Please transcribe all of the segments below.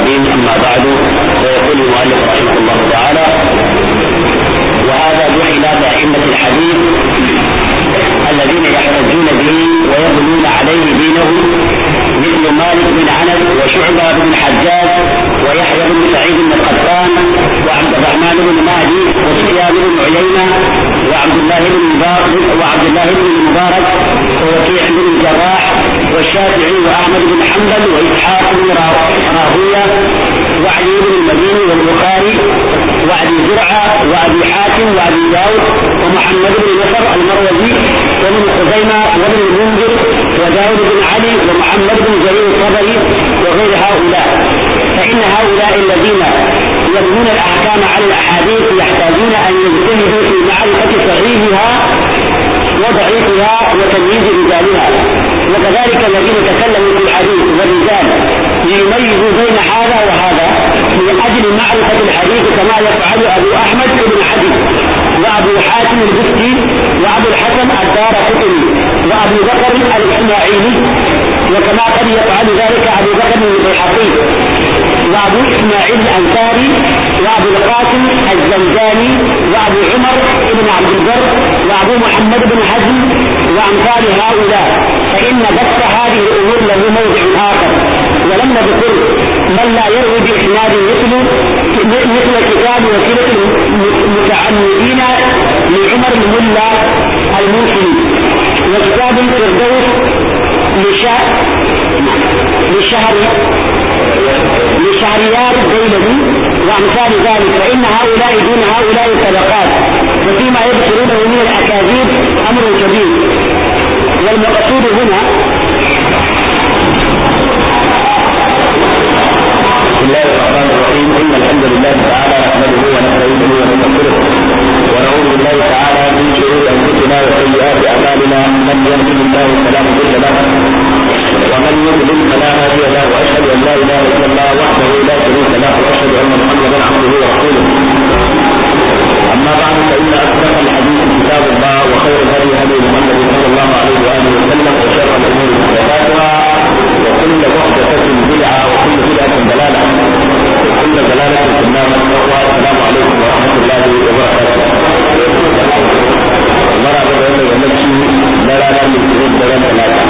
الرحيم. أما بعد، فيقول المؤلف رحمه الله تعالى: وهذا جعل بأئمة الحديث الذين يحتجون به ويبنون عليه دينهم مثل مالك بن انس وشعبة بن الحجاج ويحيى بن سعيد بن القطان وعبد الرحمن بن مهدي وسفيان بن عيينة وعبد الله بن المبارك ووكيع بن الجراح والشافعي وأحمد بن حنبل وإسحاق بن راهوية وعلي بن المديني والبخاري وأبي زرعة وأبي حاتم وأبي داود ومحمد بن نصر المروزي وابن خزيمة وابن المنذر وداود بن علي ومحمد بن جرير الطبري وغير هؤلاء. فإن هؤلاء الذين يبنون الأحكام على الأحاديث يحتاجون أن يجتهدوا في معرفة صحيحها وضعيفها وتمييز رجالها، وكذلك الذين تكلموا في الحديث والرجال ليميزوا بين هذا وهذا من أجل معرفة الحديث، كما يفعل أبو أحمد بن حديث وأبو حاتم البستي وأبو الحسن الدارقطني وأبو بكر الإسماعيلي، وكما قد يفعل ذلك أبو بكر البيهقي وأبو إسماعيل الأنصاري وأبو القاسم الزنجاني وأبو عمر بن عبد البر وأبو محمد بن حزم وأمثال هؤلاء. فإن بث هذه الأمور له موضع آخر، ولم نذكر من لا يروي بإسناد مثل كتاب وسيلة المتعمدين لعمر الملا الموصلي وكتاب الفردوس لشهريار الديلمي وأمثال ذلك. فإن هؤلاء دون هؤلاء الطبقات، وفيما يذكرونه من الأكاذيب أمر كبير. والمقصود هنا بسم الله الرحمن الرحيم: إن الحمد لله تعالى نحمده ونستعينه ونستغفره ونعوذ بالله تعالى من شرور أنفسنا وسيئات أعمالنا، من يهده الله فلا مضل له ومن يضلل فلا هادي له، وأشهد أن لا إله إلا الله وحده لا شريك له، وأشهد أن محمدا عبده ورسوله. أما بعد، فإن أصدق الحديث كتاب الله، وخير الهدي هدي محمد صلى الله عليه وآله وسلم، وشر الأمور محدثاتها، وكل محدثة بدعة، وكل بدعة ضلالة، وكل ضلالة في النار. السلام عليكم ورحمة الله وبركاته. مرحبا بكم يا مكي، لا نمسك درجة ثلاثة.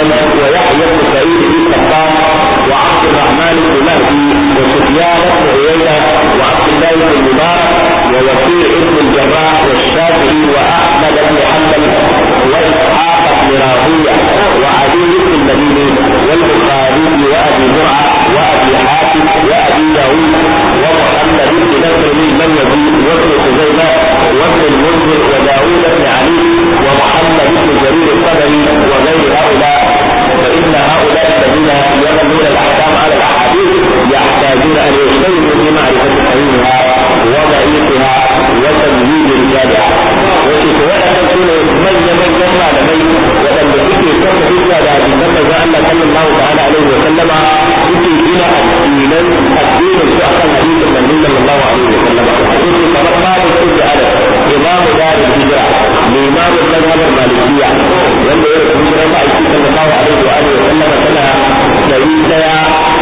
ويحيى بن سعيد بن قطان وعبد الرحمن بن مهدي وسفيان بن عيينة وعبد الله بن مبارك ووكيع بن الجراح والشافعي وأحمد بن حنبل وإسحاق بن راهويه وعلي بن المديني والبخاري وأبي زرعة وأبي حاتم وأبي داود ومحمد بن نصر المروزي وابن خزيمة وابن المنذر وداود بن علي ومحمد بن جرير الطبري وغير هؤلاء، فإن هؤلاء الذين يغلون الأحكام على الأحاديث يحتاجون أن يجتهدوا في معرفة صحيحها وضعيفها وتمييز رجالها. وشيء ولا تكون من يجمع لمن ولم يكن يكون حجة لأبي بكر أن صلى الله تعالى عليه وسلم يكون إلى الدين الأحسن حديث النبي صلى الله عليه وسلم. حديث كما قال السيد أنس إمام دار الهجرة لإمام المذهب المالكية wanda ya rubuta da ba shi sallallahu alaihi wa alihi wa sallam sana da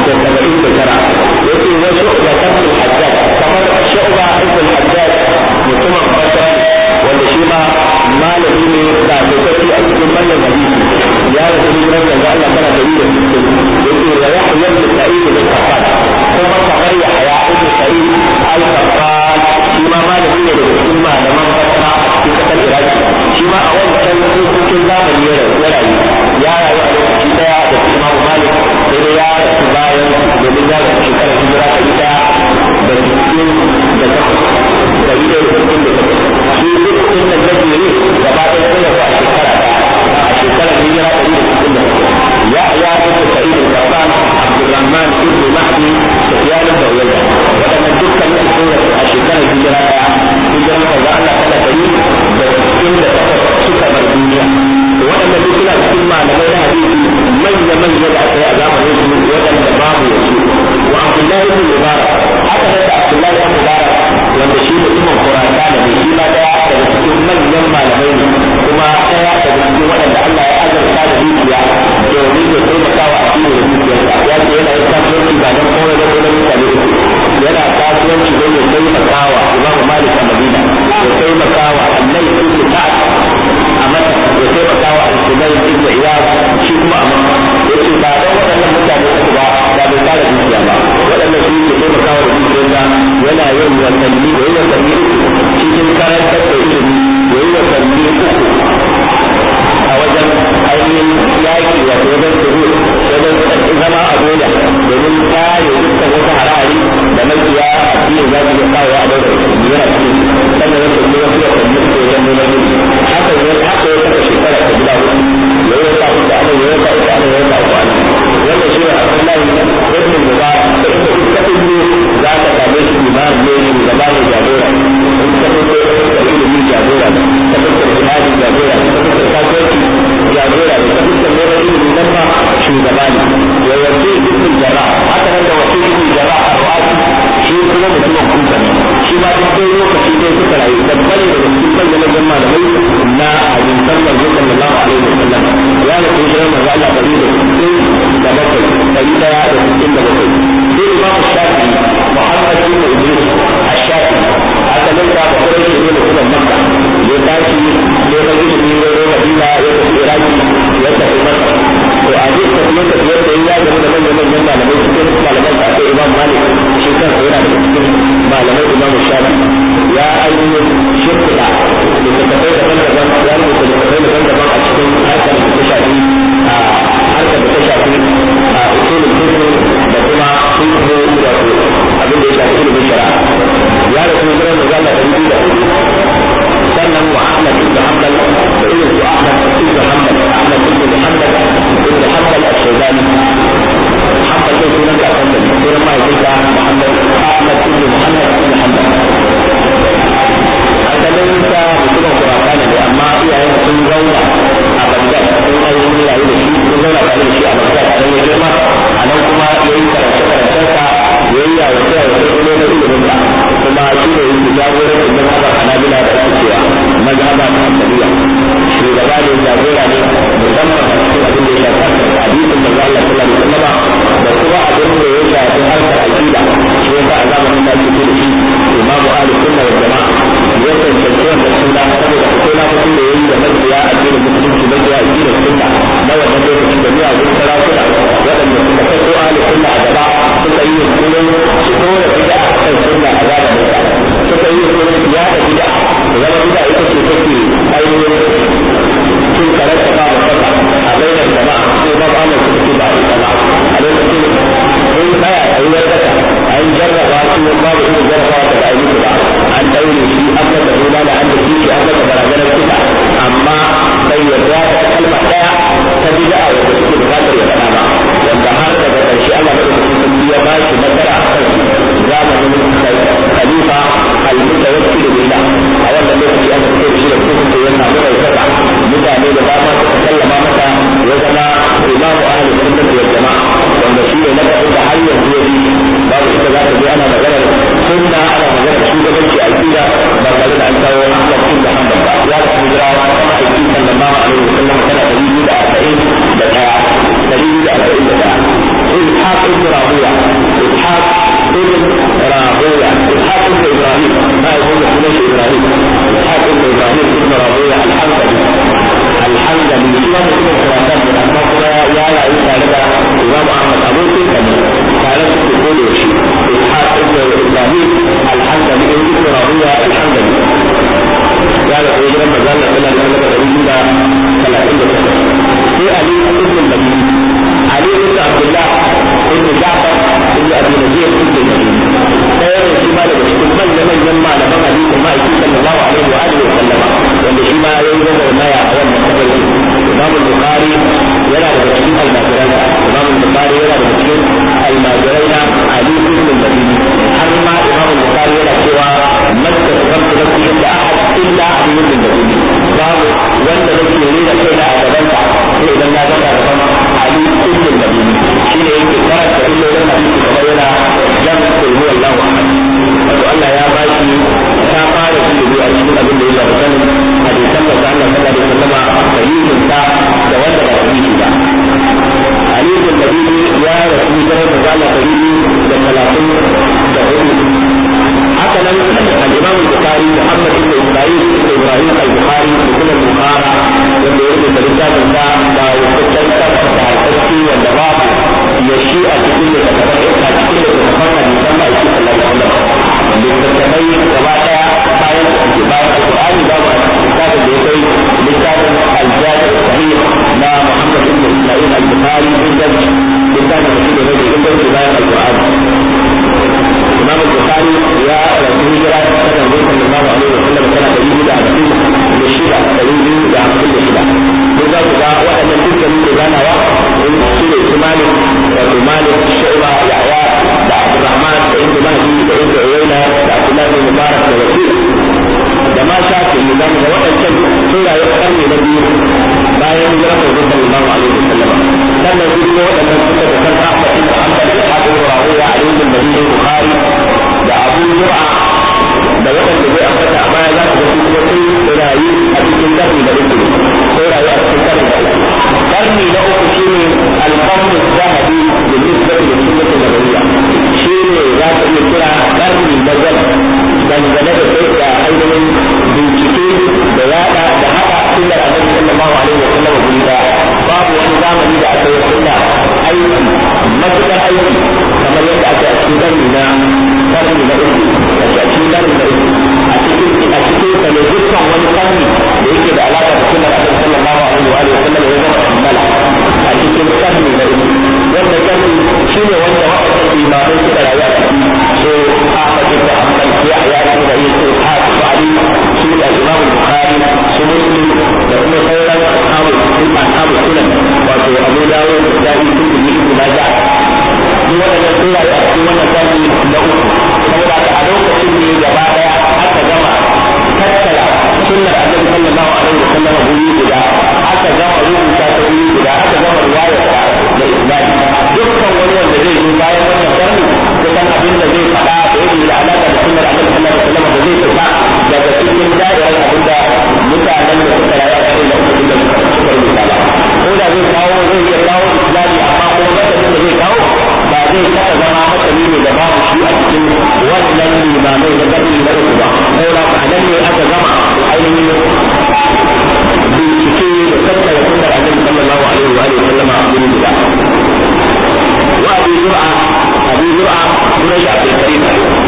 179 yake wasu da kafin hajjaj kamar shu'ba ibn hajjaj mutumin basra wanda shi ma malami ne da lokaci a cikin manyan hadisi ya rubuta da Allah kana da yi yake wa yahya ibn sa'id bin qattan kuma kamar yahya ibn sa'id al-qattan shi ma malami ne da cikin malaman basra a cikin kasar iraki shi ma a wannan cikin zamani ya rayu a lokaci daya da Imam Malik sai dai ya rasu bayan domin ya rasu shekarar hijira ta ita da cikin da ta da ita da cikin da ta shi lokacin da nake yi gaba ɗaya sai ya a shekarar hijira ta ita cikin da ya ibn Sa'id al-Qattan Abdurrahman ibn Mahdi Sufyan ibn Uyayna waɗannan dukkan su a shekarar hijira ɗaya hijiran da Allah ta da yi da cikin da ta suka bar duniya waɗanda duk suna cikin malamai na hadisi manya da aka yi a zamanin su waɗanda babu yanzu wa Abdullahi ibn Mubarak haka da Abdullahi ibn Mubarak wanda shi mutumin Qur'ani ne shi ma daya daga cikin manyan malamai ne kuma daya daga cikin waɗanda Allah ya azurta da dukiya domin ya taimaka wa addini da dukiyarsa ya ce yana yin kasuwanci ba don kawai da kuma mutane yana kasuwanci don ya taimaka wa Imam Malik a Madina ya taimaka wa Allah ibn Sa'd a Makka ya taimaka wa Al-Sumayy ibn Iyad shi kuma a Makka yace ba dan waɗannan mutane uku ba da bai fara dukiya ba waɗannan su ke taimaka wa dukiyarsa yana yin watanni da yin watanni cikin karantar da ilimi da yin watanni uku a wajen ainihin yaƙi wato wajen turu wajen zama a dola domin kare dukkan wata harari da makiya addini za su iya kawo a daura yana cikin sannan ya tafi wasu watanni uku wajen nuna ilimi haka ya saka shekara ta gida hudu ya yi wata uku ana ya wata uku ana ya wata uku ana wannan shi ne Abdullahi ibn Mubarak da ita duk ne za ka same shi imam ne shugaba ne jagora in ka fito da ilimi jagora ne ka fito da hali jagora ne ka fito da kasuwanci jagora ne ka fito da ilimi nan ma shugaba ne ya wace ibn Jarrah haka nan da wace ibn Jarrah ar-Ru'asi shi kuma mutumin kusa ne shi ma duk sai lokaci dai suka rayu da bane da cikin manyan malamai na hadisan manzo sallallahu alaihi wasallam ya ne kun jira manzo Allah bari da bakwai sai da cikin da bakwai sai Imam Shafi'i Muhammad ibn Idris Ash-Shafi'i asalin da bakwai ne mutumin Makka ya tashi ya ga ilimi ya zo Madina ya tafi Iraki ya tafi Makka to a duk tafiyar da ya gaba da manyan malamai cikin malaman da akwai Imam Malik shi kansa yana da cikin malamai Imam Shafi'i ya ainihin shirkuda littattafai daban-daban ya rubuta littattafai daban-daban a cikin harkar da ta shafi usulul fiqh da kuma fiqh wato abin da ya shafi ilimin shari'a ya rasu da Allah da rubutu da sannan wa Ahmad ibn Hanbal da irin su Ahmad ibn Hanbal ibn Hanbal al-Shaybani Hanbal da sunan ka san da sunan mai da Muhammad Ahmad ibn Muhammad ibn Hanbal asalin sa mutumin Qur'ani ne amma iyayen sun zauna a Baghdad sun rayu da shi sun zauna tare da shi a Baghdad a nan girma a nan kuma yayi karatu-karatunsa yayi ya wata ilimin sa kuma shi ne yake jagorancin mazhabar Hanabila da ake cewa mazhaba ta Hanbaliya shugaba ne jagora ne musamman a cikin abin da ya shafi hadisin da Allah sallallahu alaihi wasallam da kuma abin da ya shafi harkar aqida shi yasa a zamanin da ake da shi imamu ahlus sunna wal jama'a Bukhari yana da cikin almajirai na Ali ibn al-Madini har ma Imam Bukhari yana cewa man tasabbu lahu inda ahad illa Ali ibn al-Madini babu wanda nake rera kaina a gaban sa sai idan na ga gaban Ali ibn al-Madini shine yake karanta illolin hadisi kamar yana jan kulhu Allahu ahad wato Allah ya bashi ta fara ilimi a cikin abin da ya shafi sanin hadisan da Allah sallallahu alaihi wasallam sahihin sa da wanda ba sahihi ba Ali ibn al-Madini ya rasu da Allah sahihi da 34 haka nan al-Imam al-Bukhari Muhammad ibn Isma'il ibn Ibrahim al-Bukhari mutum al-Bukhari wanda ya rubuta littafin sa da hukuncin sa da alƙaci wanda babu ya shi a cikin da kamar a cikin da kamar hadisan da ake Allah sallallahu alaihi wasallam gaba daya bayan al-Qur'ani babu littafin da ya kai littafin al-Jami' sahih na Muhammad ibn Isma'il al-Bukhari littafin da shi da yake bayan al-Qur'ani Imam al-Bukhari ya rasu hijira ta Annabi sallallahu alaihi wasallam kana da yi da hadisi da shi da dalili da hadisi da shi mun za ku ga waɗannan dukkan ne ganawa in su ne Malik da Malik Shu'ba Yahya da Abdurrahman da Ibn Mahdi da Ibn Uyayna da Abdullah bin Mubarak da Waki da ma shafi ne da waɗannan sun rayu a karni na biyu bayan hijirar Annabi sallallahu alaihi wasallam sannan su ne waɗannan suka da kanka Ahmad ibn Hanbal da Abu Rawiya Ali ibn Madini Bukhari da Abu Zur'a da waɗanda zai ambata a baya za su ga kuma sun rayu a cikin karni da uku sun rayu a cikin karni da uku shine al-qarn az-zahabi da nisbati da sunnah nabawiyya shine za ka iya kira karni na gaba dangane da sai da ainihin bincike da yada da haka sunnar Annabi sallallahu alaihi wa sallam guri da babu wani zamani da aka yi sunna aiki matuƙar aiki kamar yadda ake a cikin karni na uku a cikin karni na uku a cikin sa ne dukkan wani karni da yake da alaƙa da sunnar Annabi sallallahu alaihi wa sallam ya zama kammala a cikin karni na uku wanda karni shine wanda waɗannan imamai suka rayu a ciki so Ahmad ibn Hanbal ya yi da yake Hafiz Ali su da Imam Bukhari su Muslim da kuma sauran ashabu sunan wato Abu Dawud da Nasa'i Ibn Majah duk waɗannan sun rayu a cikin wannan karni na uku saboda a lokacin ne gaba daya aka gama tattara sunnar Annabi sallallahu alaihi wa sallam guri guda aka gama rubuta ta guri guda aka gama riwayarta da isnadi dukkan wani wanda zai zo bayan wannan karni kusan abin da zai faɗa da yake da alaƙa da sunnar Annabi sallallahu alaihi wa sallam da zai fita daga cikin da'irar abin da mutanen da suka rayu a cikin da suka rubuta ba ko da zai kawo zai iya kawo isnadi amma kuma matanin da zai kawo ba zai taɓa zama matani ne da babu shi a cikin wannan limamai da karni na uku ba saboda a nan ne aka gama ainihin bincike da tattara sunnar Annabi sallallahu alaihi wa sallam a gurin guda wa Abu Zur'a sunan shi Abdul Karim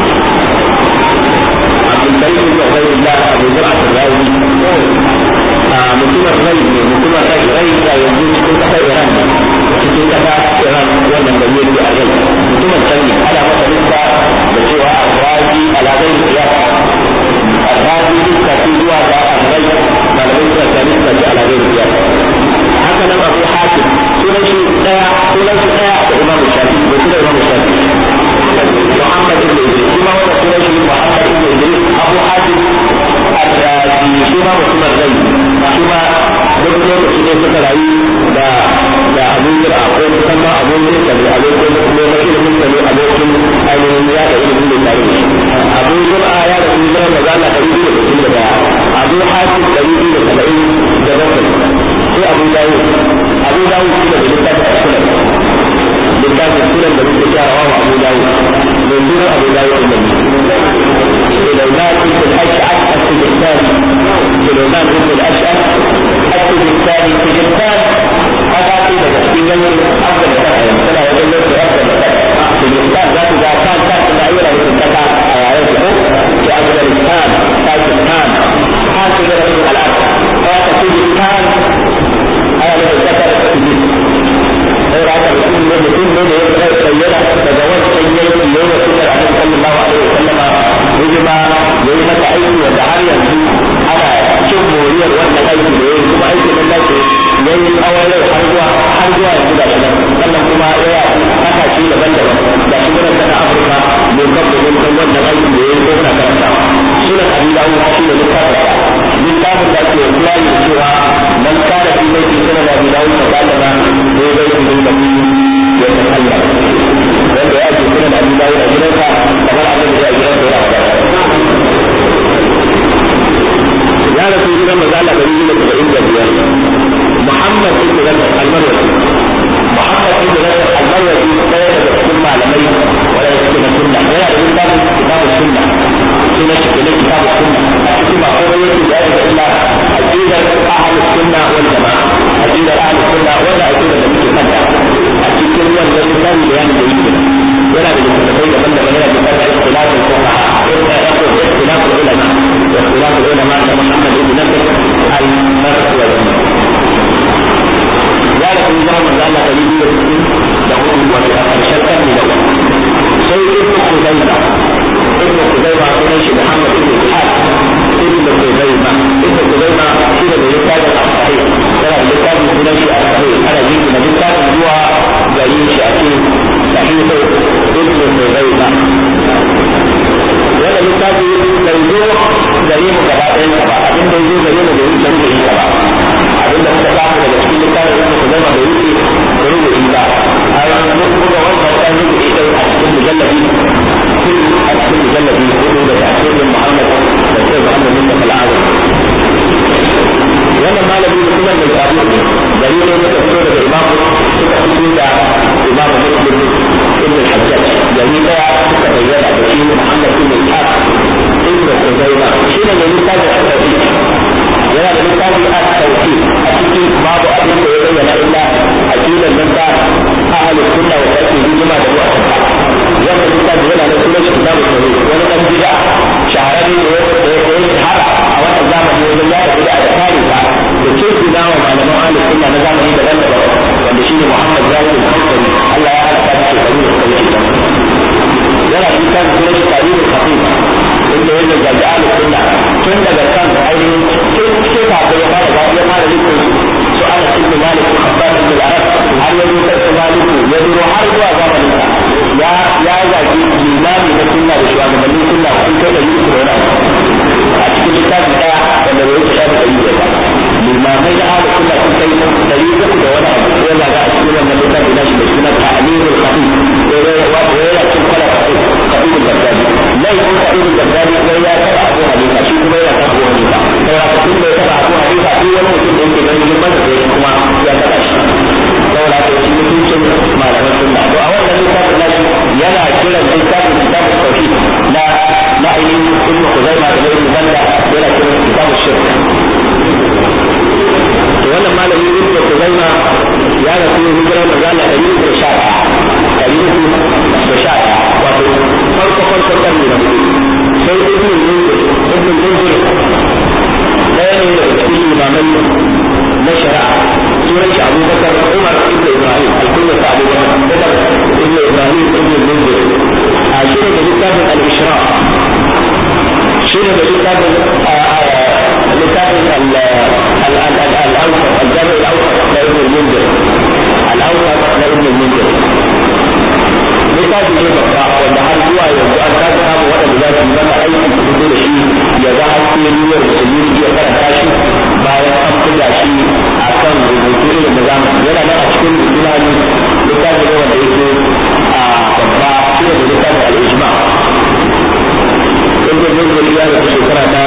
ibn Ubaydillah Abu Zur'a al-Razi mutumin rai ne mutumin rai da yanzu cikin kasar Iran ne cikin kasar Iran wannan da yake a rai mutumin can ne ana masa lissa da cewa al-Razi al-Azai qiyas al-Razi duka su zuwa ga al-Rai malamai suna tare da al-Azai qiyas haka nan Abu Hatim sunan shi daya da Imam Shafi'i da sunan Imam Shafi'i Muhammad ibn Idris kuma wannan sunan shi Muhammad ibn Idris Abu Hatim al-Razi kuma mutumin rai kuma duk lokaci ne suka rayu da Abu Zur'a ko kusan ma Abu Zur'a ne a lokacin da kuma ilimin da ne abokin ainihin ya da ilimin da tare Abu Zur'a ya da ilimin da zalla da ilimin da Abu Hatim da ilimin da 70 da bakwai sai Abu Dawud shi da littafin sunan da muke jarawa wa Abu Dawud mai sunan Abu Dawud da ne Sulaiman ibn al-Ash'ath al-Sijistani Sijistan haka ce daga cikin yankin Afghanistan tana wajen lokacin Afghanistan Sijistan za su ga kan da ayyana da kasa a yayin su to Afghanistan Pakistan har su da wasu al'ada haka Sijistan ana da kasa da Sijistan sai haka mutum ne da ya bayyana daga wancan yanki ne da suka Annabi sallallahu alaihi wasallam hijima yayi masa aiki wanda har yanzu ana cin moriyar wannan aiki da yayi kuma aiki nan da rasu hijirar manzo Allah 175. Muhammad ibn Rajab al-Marwazi ɗaya daga cikin malamai wanda suke na sunna yana da littafin kitabus sunna suna shi kenan kitabus sunna a cikin ba komai yake da yake illa aqidar ahlus sunna wal jamaa aqidar ahlus sunna wanda aqidar da muke kanta a cikin wannan littafin bayanin da yake yana da littafai daban-daban yana da littafin ikhtilaful fuqaha ikhtilaful ulama wa ikhtilaful ulama da Muhammad ibn Nasr al-Marwazi ya da kuma manzo Allah da yi da hudu wanda a karshen karni da sai ibn Khuzaimah sunan shi Muhammad ibn Ishaq ibn Khuzaimah shi da littafin al-Sahih yana da littafin sunan shi al-Sahih ana yin da littafin zuwa gari shi a cikin Sahih ibn Khuzaimah wannan littafi bai zo gare mu gaba ɗayan ba abin da ya zo gare mu da yi canza ba abin da muka samu daga cikin littafin ibn Khuzaimah bai wuce rubuci ba a yanzu kuma wannan kan rubuci ɗin a cikin mujallabi hudu da tasirin Muhammad da sai Muhammad bin Al-Azam wannan malami da kuma mai tabi gari ne da fito daga imamu suka fito da imamu Muslim ibn al-Hajjaj gari daya suka bayyana da shi Muhammad bin Ishaq ibn Khuzaimah shi ne mai littafin al-Tawhid yana da littafin al-Tawhid a cikin babu abin da ya bayyana illa aqidar nan ta ahlus sunna wa ake hijima da mu'tazila wannan littafin yana da sunan kitabut tauhid wani dan bid'a shahararre da ya shahara a wannan zamani wajen ya bid'a da kare ta da ce su dawo malaman ahlus sunna na zamani daban-daban wanda shine Muhammad Zahid al-Khassari Allah ya haɗa shi shekaru da suka wuce yana da littafin sunan shi Tarikh al-Khatib inda ya zagaye ahlus sunna tun daga kan ainihin sai kafin ya fara littafin su ana ibn Malik ibn Abbas ibn al-Arab har ya zo kan Malik ya duro har zuwa zamanin sa ya zaki limami na sunna da shugabannin sunna sun kai da yusuf da wani a cikin littafin daya wanda bai wuce shafi ɗari biyar ba limamai da ahlus sunna sun kai $300 da wani abu sai ya ga a cikin wannan littafin nashi mai suna ta'limul khabir ya cin kala khabirul baghdadi laifin khabirul baghdadi sai ya taba Abu Hanifa shi kuma ya taba Abu Hanifa sai ya tun da ya taba Abu Hanifa duk wani mutum da yake ganin girman da sai kuma ya taba shi saboda haka shi mutuncin malaman sunna to a wannan littafin nashi yana kiran littafin kitabut tauhid na ainihin ibn Khuzaimah da ibn Banda yana kiran kitabut shirk to wannan malami ibn Khuzaimah ya ga kuma hijira da zalla 111 wato farko karni da sai ibn Munzir ɗaya ne da cikin imamai na shari'a sunan shi Abubakar Umar ibn Ibrahim al-Kunyat Abubakar Umar ibn Ibrahim ibn Munzir a shi ne da littafin al-Ishraq shi ne da littafin al-Awsat al-Jami' al-Awsat na ibn Munzir al-Awsat na ibn Munzir littafi ne babba wanda har zuwa yanzu an kasa samu waɗanda za su yi masa aiki su fito da shi ya ga haske niyyar musulmi ya karanta shi bayan an buga shi a kan rubutu irin da zamani yana nan a cikin tunani littafi ne wanda yake a babba shi ne da littafin al-Ijma inda zai zai ya da shekara ta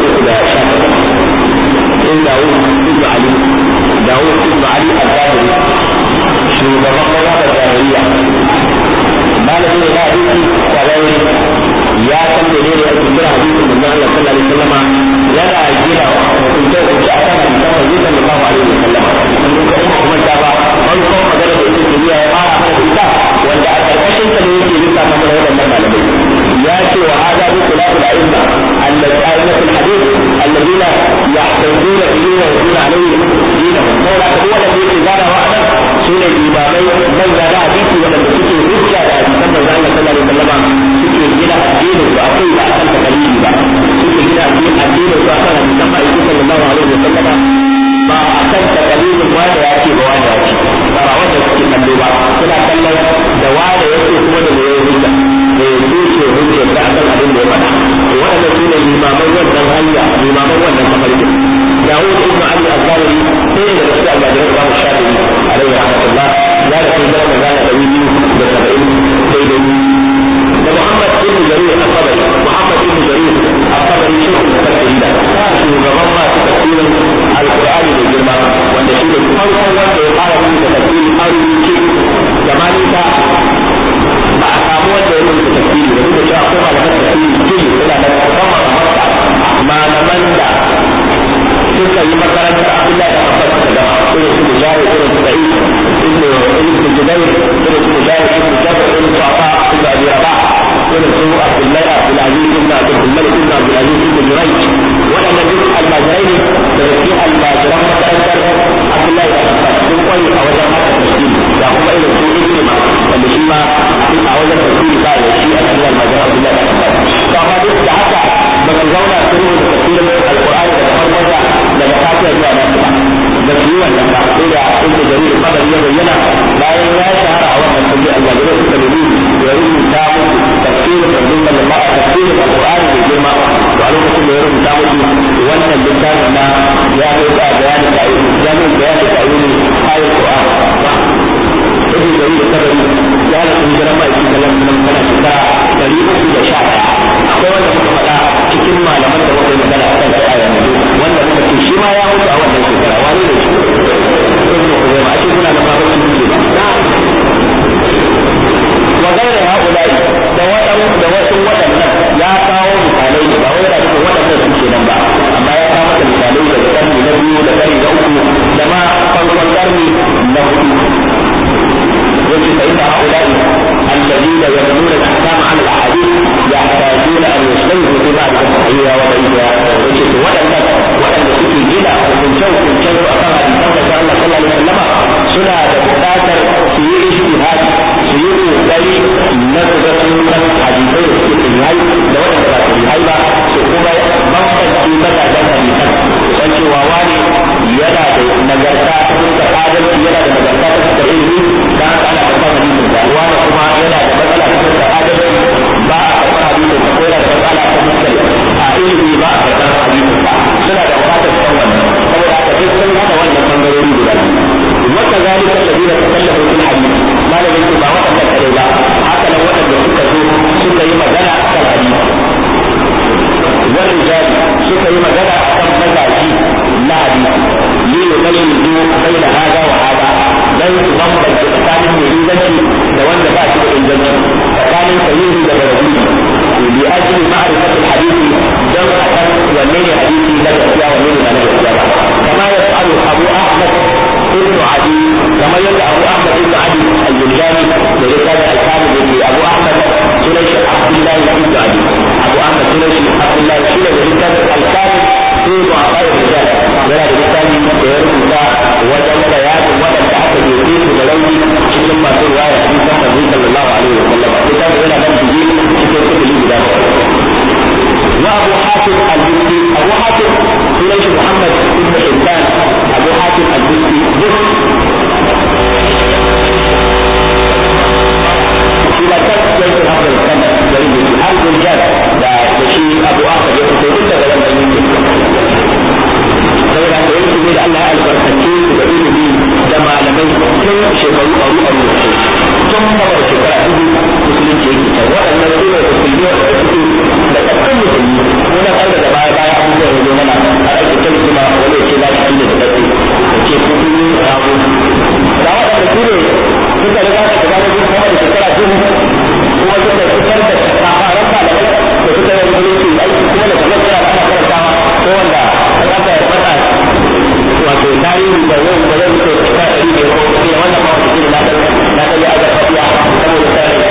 318 in Dawud ibn Ali al-Zahiri shugaban mazhabar Zahiriya malami ne na hadisi kwararre ya san da ne da ake kira hadisin da Allah sallallahu alaihi wasallam yana gina hukunce hukunce a kan hadisan Annabi sallallahu alaihi wasallam kuma ta ba farkon magana da yake kiriya ya fara mana ita wanda a karkashin ta ne yake yin samun da wannan malamai ya ce wa hada bi khilafil a'imma al-a'immatul hadith alladhina yahtajuna bihi wa yaquluna alayhi dinahum mawla huwa alladhi yake zara wa anan sune imamai manya na hadisi wanda suke hujja da hadisan manzo Allah sallallahu alaihi wasallam suke gina addinin su akai ba akan takalidi ba suke gina addinin su akan hadisan Annabi sallallahu alaihi wasallam ba akan takalidin wanda ya ce ba wanda ya ce ba wanda suke kallo ba suna kallon da wanda ya ce kuma da mai hujja da ya ce hujja da akan abin da ya faɗa to waɗannan su ne limaman wannan hanya limaman wannan takalidin Dawud ibn Ali al-Zahiri sai da su al-Majid Imam Shafi'i alaihi rahmatullah ya da kai da magana da biyu da 70 daidai da Muhammad ibn Jarir al-Tabari shi ne da shugaban masu suka yi makarantar Abdullahi da Abbas da irin su Mujahid irin su Sa'id ibn Jubair irin su Mujahid ibn Jabr irin su Afa ibn Abi Rabah irin su Abdullahi Abdul Aziz ibn Abdul Malik ibn Abdul Aziz ibn Jurayj waɗannan duk almajirai ne da cikin almajiran makarantar Abdullahi da Abbas sun kwari a wajen haka tafsiri da kuma irin su Ikrima wanda shi ma a wajen tafsiri ba ya shi a cikin almajiran Abdullahi da Abbas to amma duk da haka ba su zauna sun yi tafsirin alqur'ani daga farkonsa daga fatiha zuwa nasu ba su yi wannan ba sai da ibnu jarir qadari ya bayyana bayan ya shahara a wannan kulli almajirai suka nemi ya rubuta musu tafsirin sallallahu alaihi tafsirin alqur'ani da girma to a lokacin da ya rubuta musu wannan littafin na ya kai da bayanin da jami'in bayanin da ayyuka ayat qur'an ibnu jarir qadari ya da hijira mai sallallahu alaihi shekara 311 akwai wanda suka faɗa cikin malaman da wanda magana akan da aya wanda suka ce shi ma ya mutu a wannan shekara wani ne shi ibnu Khuzaimah ake kuna da babu shi ba wa gaira haulai da wasu waɗannan ya kawo misalai ne ba wai da cikin waɗannan su ke nan ba amma ya kawo maka misalai da karni na biyu da karni na uku da ma farkon karni na hudu yace fa inna haulai alladhina yamnuna al-ahkam 'ala al-ahadith yahtajuna an yastayqu bi ma'rifati sahiha wa bayyana yace to waɗanda suke gina hukuncen akan hadisan da Allah sallallahu alaihi wasallam suna da buƙatar su yi ijtihadi su yi kokari na ga sunan hadisai da suke yayi da waɗanda ba su yayi ba su kuma bambance mazajen hadisan san cewa wani yana da nagarta ta adalci yana da nagarta ta ilimi dan haka ana karɓar hadisin da wani kuma yana da matsala ta adalci ba a karɓar hadisin da ko yana da matsala ta muskali a ilimi ba a karɓar hadisin da suna da buƙatar san wannan saboda haka duk sun hada wannan bangarori guda biyu wata zalika alladhina takallamu fil hadith malamin su ba wanda kare ba haka nan wanda suka yi magana akan hadisi والرجال suka yi magana akan mazaji na hadisi ne da bayyana bai da hada wa hada dan su bambanta tsakanin mai inganci da wanda ba shi da inganci tsakanin sahihi da barabi li ajli ma'rifati al-hadisi dan akan wanne ne hadisi na gaskiya wanne ne na gaskiya ba kama ya fa'alu Abu Ahmad ibn Adi kama yadda Abu Ahmad ibn Adi al-Jilani da ya kaza al-Kamil ibn Abu Ahmad sunan shi Abdullah ibn Adi Abu Ahmad sunan shi Abdullah shi da ya kaza al-Kamil sai ba a bayar da yana da misali da ya rubuta wajen bayanin waɗanda aka jefe su da rauni cikin masu ruwaya cikin kasar sallallahu alaihi wa sallam ita da yana nan biji cikin kutuli guda wa Abu Hatim al-Busti Abu Hatim sunan shi Muhammad ibn Hibban Abu Hatim al-Busti ila tasbih al-amr al-sanad dari al-Rijal da shi Abu Ahmad ya fito daga wannan yanki saboda da yake ne da Allah ya albarkace su da ilimi da malamai tun shekaru aru tun kamar shekara dubu musulunci yake ta waɗannan su ne musulmi wanda suke da ƙarfin musulmi ko na kai daga baya abubuwan ya zo mana a ake kai kuma wani ce na shi da ƙarfi da ke kuma yi rago da waɗanda su ne suka riga su gaba da duk sama da shekara dubu kuma suka fitar da kafaran malamai da suka yi musulunci aiki kuma da kamar suna ana karantawa ko wanda aka yi mata wato tarihi da yau da yau ke ta ɗari ne ko kuma wannan ma wata shine na ta yi aka faɗiya saboda ta yi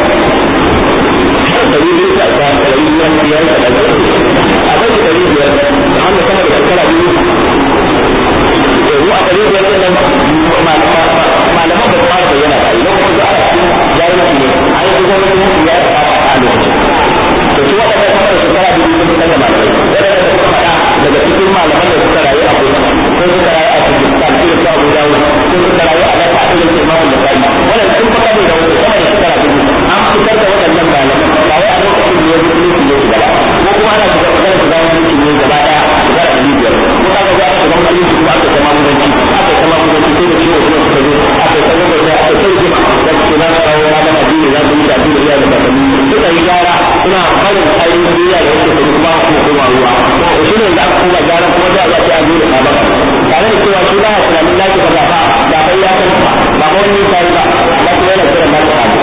ɗari biyu ta ta ɗari biyar biyar da ɗari a bai ɗari biyar da hannu sama da shekara biyu yanzu a ɗari biyar ɗin nan malaman ba su fara bayyana ba idan kuma za a cikin jahilci ne a yi su gwamnati mutu ya fara a lokacin to su waɗanda sama da shekara biyu sun fitar da malamai waɗanda suka faɗa daga cikin malaman da suka rayu a kusa ko suka rayu a cikin irin su Abu Dawud ko suka rayu a Makka irin su Imam Bukhari wannan sun faɗa ne da wasu sama da shekara biyu an fitar da waɗannan malaman ba wai a lokacin da ya zo ne su ne gaba ko kuma ana shiga magana su zama mutum ne gaba ɗaya shekara ɗari biyar ko ka ga aka shiga mutum su aka zama mutunci aka zama mutunci sai da ciwo ciwo suka zo aka zama da aka kai jima da su na kawo ranar addini za su yi da addini ya da kakanni suka yi gyara suna barin ainihin duniya da yake da kuma su koma ruwa to shi ne da aka kuma gyara kuma za a ce an zo da sabon tare da cewa shi ba ya tunanin naki ba ba ba bai ya san ba wani sai ba ba kuma yana kiran naki ba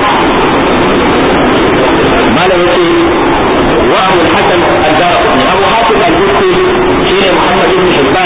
malam yace wa Abu Hasan al-Darqutni Abu Hasan al-Busti shine Muhammad ibn Hibban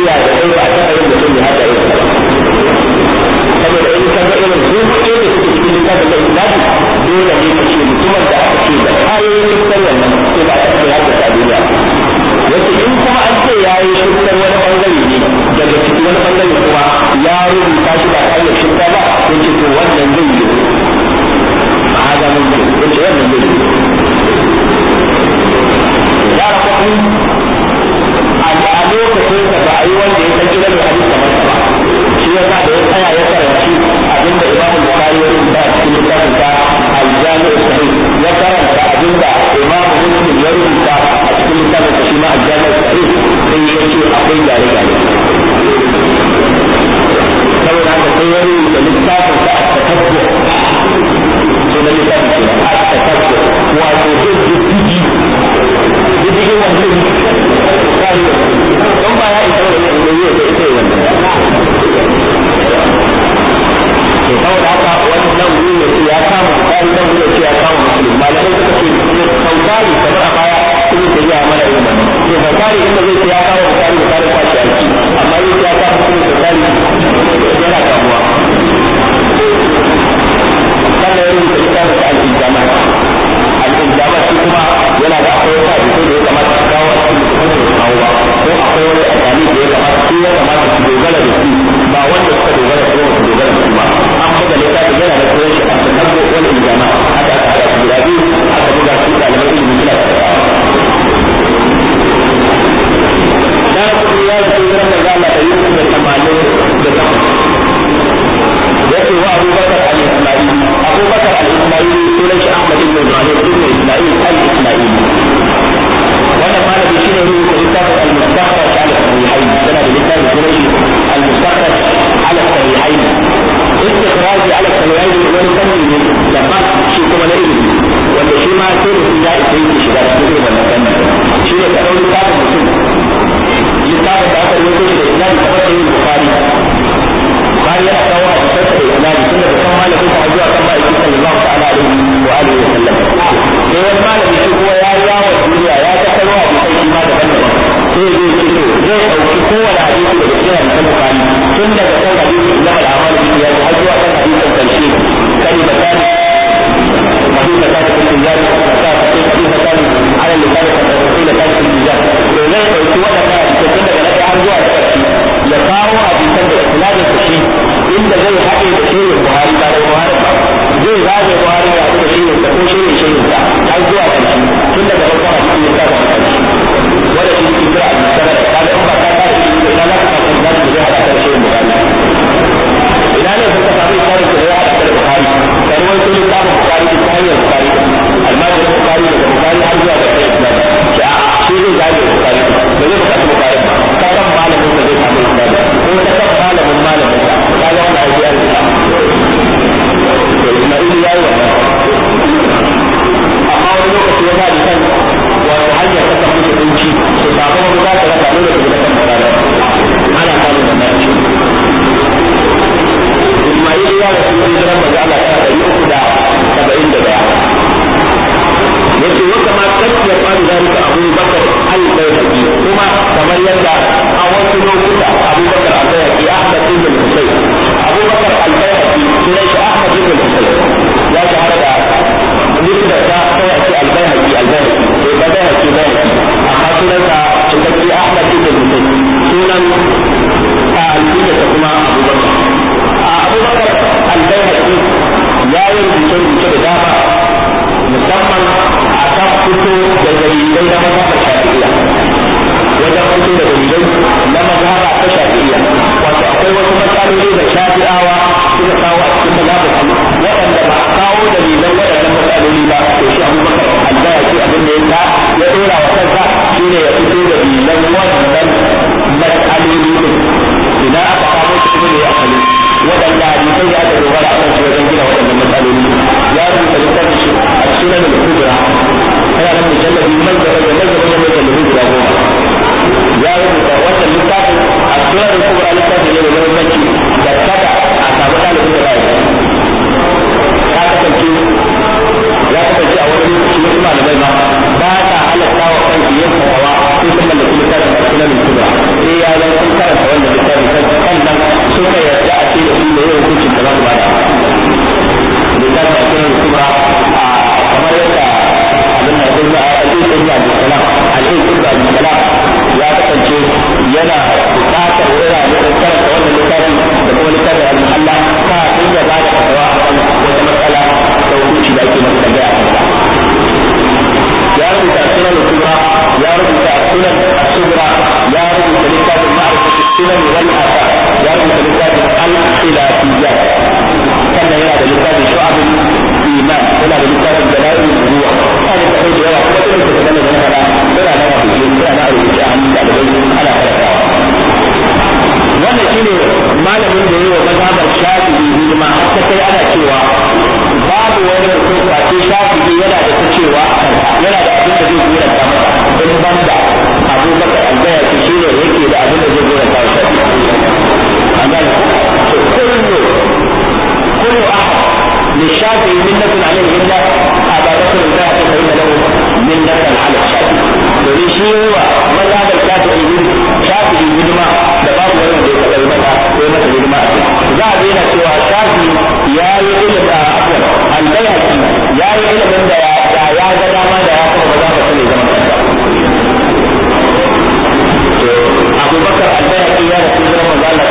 duniya da kai ba a taɓa yin mutum ya hada irin saboda in ka ga irin su ne da suke cikin littafin da islami dole ne ka ce mutumin da aka ce da kayoyin shukar wannan sai ba a taɓa ya hada a duniya wace in kuma an ce ya yi shukar wani bangare ne daga cikin wani bangare kuma ya rubuta shi ba kayan shukar ba sai ce to wannan zai yi a haga mun ce wace wannan zai yi ya rafa a lokacin da ba a yi wanda ya san gidan da hadisi kamar sa ba shi ya sa da ya tsaya ya karanci abinda Imam Bukhari ya rubuta a cikin littafin sa Al-Jami' Sahih ya karanta abinda Imam Muslim ya rubuta a cikin littafin sa shi ma Al-Jami' Sahih sai ya ce akwai gyare-gyare saboda haka sai ya rubuta littafin sa At-Tatabbu sunan littafin sa At-Tatabbu wato diddigin wancan don ba ya isa wani yanzu da ita yi wannan to saboda haka wannan wuri ne ya kama tsari nan wuri ya kama musulun malamai suka ce sautari kamar a baya kuma ta yi mana irin wannan to sautari inda zai ce ya kama mutane da tare kwashi aiki amma yau ya kama musulun sautari yana kamuwa sannan yin da ita da al'injama shi kuma yana da akwai wata da ya kamata su kawo a cikin kawo ba ko akwai wani amfani da ya kamata su dogara da su ba wanda suka dogara ko su dogara da su ba an buga littafin yana da koyar shi a cikin wani injama haka aka haɗa su guda biyu aka buga su ɗaliban ilimi suna da kasawa na kuma ya yi sai ran da zama da yi da tamanin da takwas yake wa abubakar al-ismaili sunan shi ahmad ibn ibrahim ibn ismail al-ismaili wannan malami shine rubuta littafin al-mustakhraj ala sahihain yana da littafin sunan shi al-mustakhraj ala sahihain istikhraj ala sahihain wani fanni ne daban shi kuma na ilimi wanda shi ma sai da ya isa yi shiga cikin wannan fanni shi ne ka ɗau littafin mutum littafin da aka rubuta shi da isnadi kamar sahih bukhari bayan yana kawo a cikin da isnadi tunda da kan malamin sa zuwa kan ma'aikin sallallahu ta'ala alaihi wa alihi wa sallam sai wani malami shi kuma ya yawo duniya ya ta karo a cikin shi ma da wannan sai zai ce to zai dauki kowane hadisi da cikin hadisin bukhari tun daga kan hadisi na al-amal bin ya har zuwa kan hadisin karshe kai da kan hadisi da kan tijari da kan hadisi da kan ala lisan da kan tijari to zai dauki wadannan hadisi tun daga nan har zuwa karshe ya kawo hadisan da islamin shi inda zai haɗe da shirin buhari ba da buhari ba zai zage buhari ya haɗe da shirin da ko shirin sa har zuwa ƙarshe tun daga farkon hadisi ya sa da ƙarshe wanda shi ke kira al-mustarar kaga in ba ka fara shi da ina za ka samu zaki da zai haɗa da shirin buhari ina ne suka samu isarin da ya haɗa da buhari karuwar sun yi samun buhari ta hanyar buhari almajirin buhari daga buhari har zuwa ga kai islam shi a shi zai zage buhari ba zai buƙaci buhari ba ta kan malamin da zai samu islam ko ta kan malamin sa kaga wannan aiki an to Isma'il ya yi wannan amma wani lokaci ya zaɓi kan wato hanyar ta kan mutu kunci su samu wani za ta rasa dole su da kan magana ana samun da naci Isma'il ya rasu ne jiran maza Allah ta 371 yace wanda ma kakkiyar faru zalika Abu Bakar al-Bayhaqi kuma kamar yadda a wasu lokuta Abu Bakar al-Bayhaqi Ahmad ibn Husayn Abu Bakar al-Bayhaqi sunan shi Ahmad ibn Husayn ya shahara da nisba ta kawai ce al-Bayhaqi sai ba Bayhaqi amma sunan sa cikakke Ahmad ibn Husayn sunan al-Bayhaqi da kuma Abu Bakar al-Bayhaqi ya yi rubuce da dama musamman a kan fito da dalilai na mazhabar shafi'iyya wajen fito da dalilai na mazhaba ta shafi'iyya wato akwai wasu matsaloli da shafi'awa suka kawo a cikin mazhabar waɗanda ba a kawo dalilan waɗannan matsaloli ba to shi Abubakar al-Bayhaqi abin da ya dora wa kansa shine ya fito da dalilan wannan matsaloli din idan aka kawo su ne ya asali waɗanda hadisai da aka dogara a kan su wajen gina waɗannan matsaloli ya rubuta littafin shi a sunan al-kubra ana nan mujalladi mujalladi guda 10 ya rubuta wannan littafin a sunan al-kubra littafi ne mai muhimmanci da kada a samu ɗalibin da ba ya kasance a wani lokaci wasu malamai ma ba ta halatta wa kansu yin fatawa sai sun mallaki littafin a sunan al-kubra sai ya zama sun karanta tambaya ya rubuta sunan al-kubra ya rubuta sunan al-sughra ya rubuta littafin ma'rifat sunan wal athar ya rubuta littafin al-khilafiyat sannan yana da littafin shu'ab al-iman yana da littafin dalail al-nubuwa kana da kai da yawa kuma duk da sanan da fara yana da rubuce yana da rubuce a hannun dalibai ana karantawa wannan shine malamin da yayi wa mazhabar Shafi'i hidima har ta kai ana cewa babu wani mutum face Shafi'i yana da ta cewa yana da abin da zai gura ta masa in banda Abu Bakar al-Bayhaqi shine yake da abin da zai gura ta masa amma to kullu ahad li Shafi'i minnatun alayhi illa Abu Bakar al-Bayhaqi fa inna lahu minnatan ala Shafi'i to shi wa mazhabar Shafi'i hidima da babu wani da ya taɓa mata ko mata hidima za a daina cewa Shafi ya yi ilimin al-Bayhaqi ya yi ilimin da ya ga dama da ya kuma ba za ka sani zaman kansa Abu Bakar al-Bayhaqi ya rasu da manzo Allah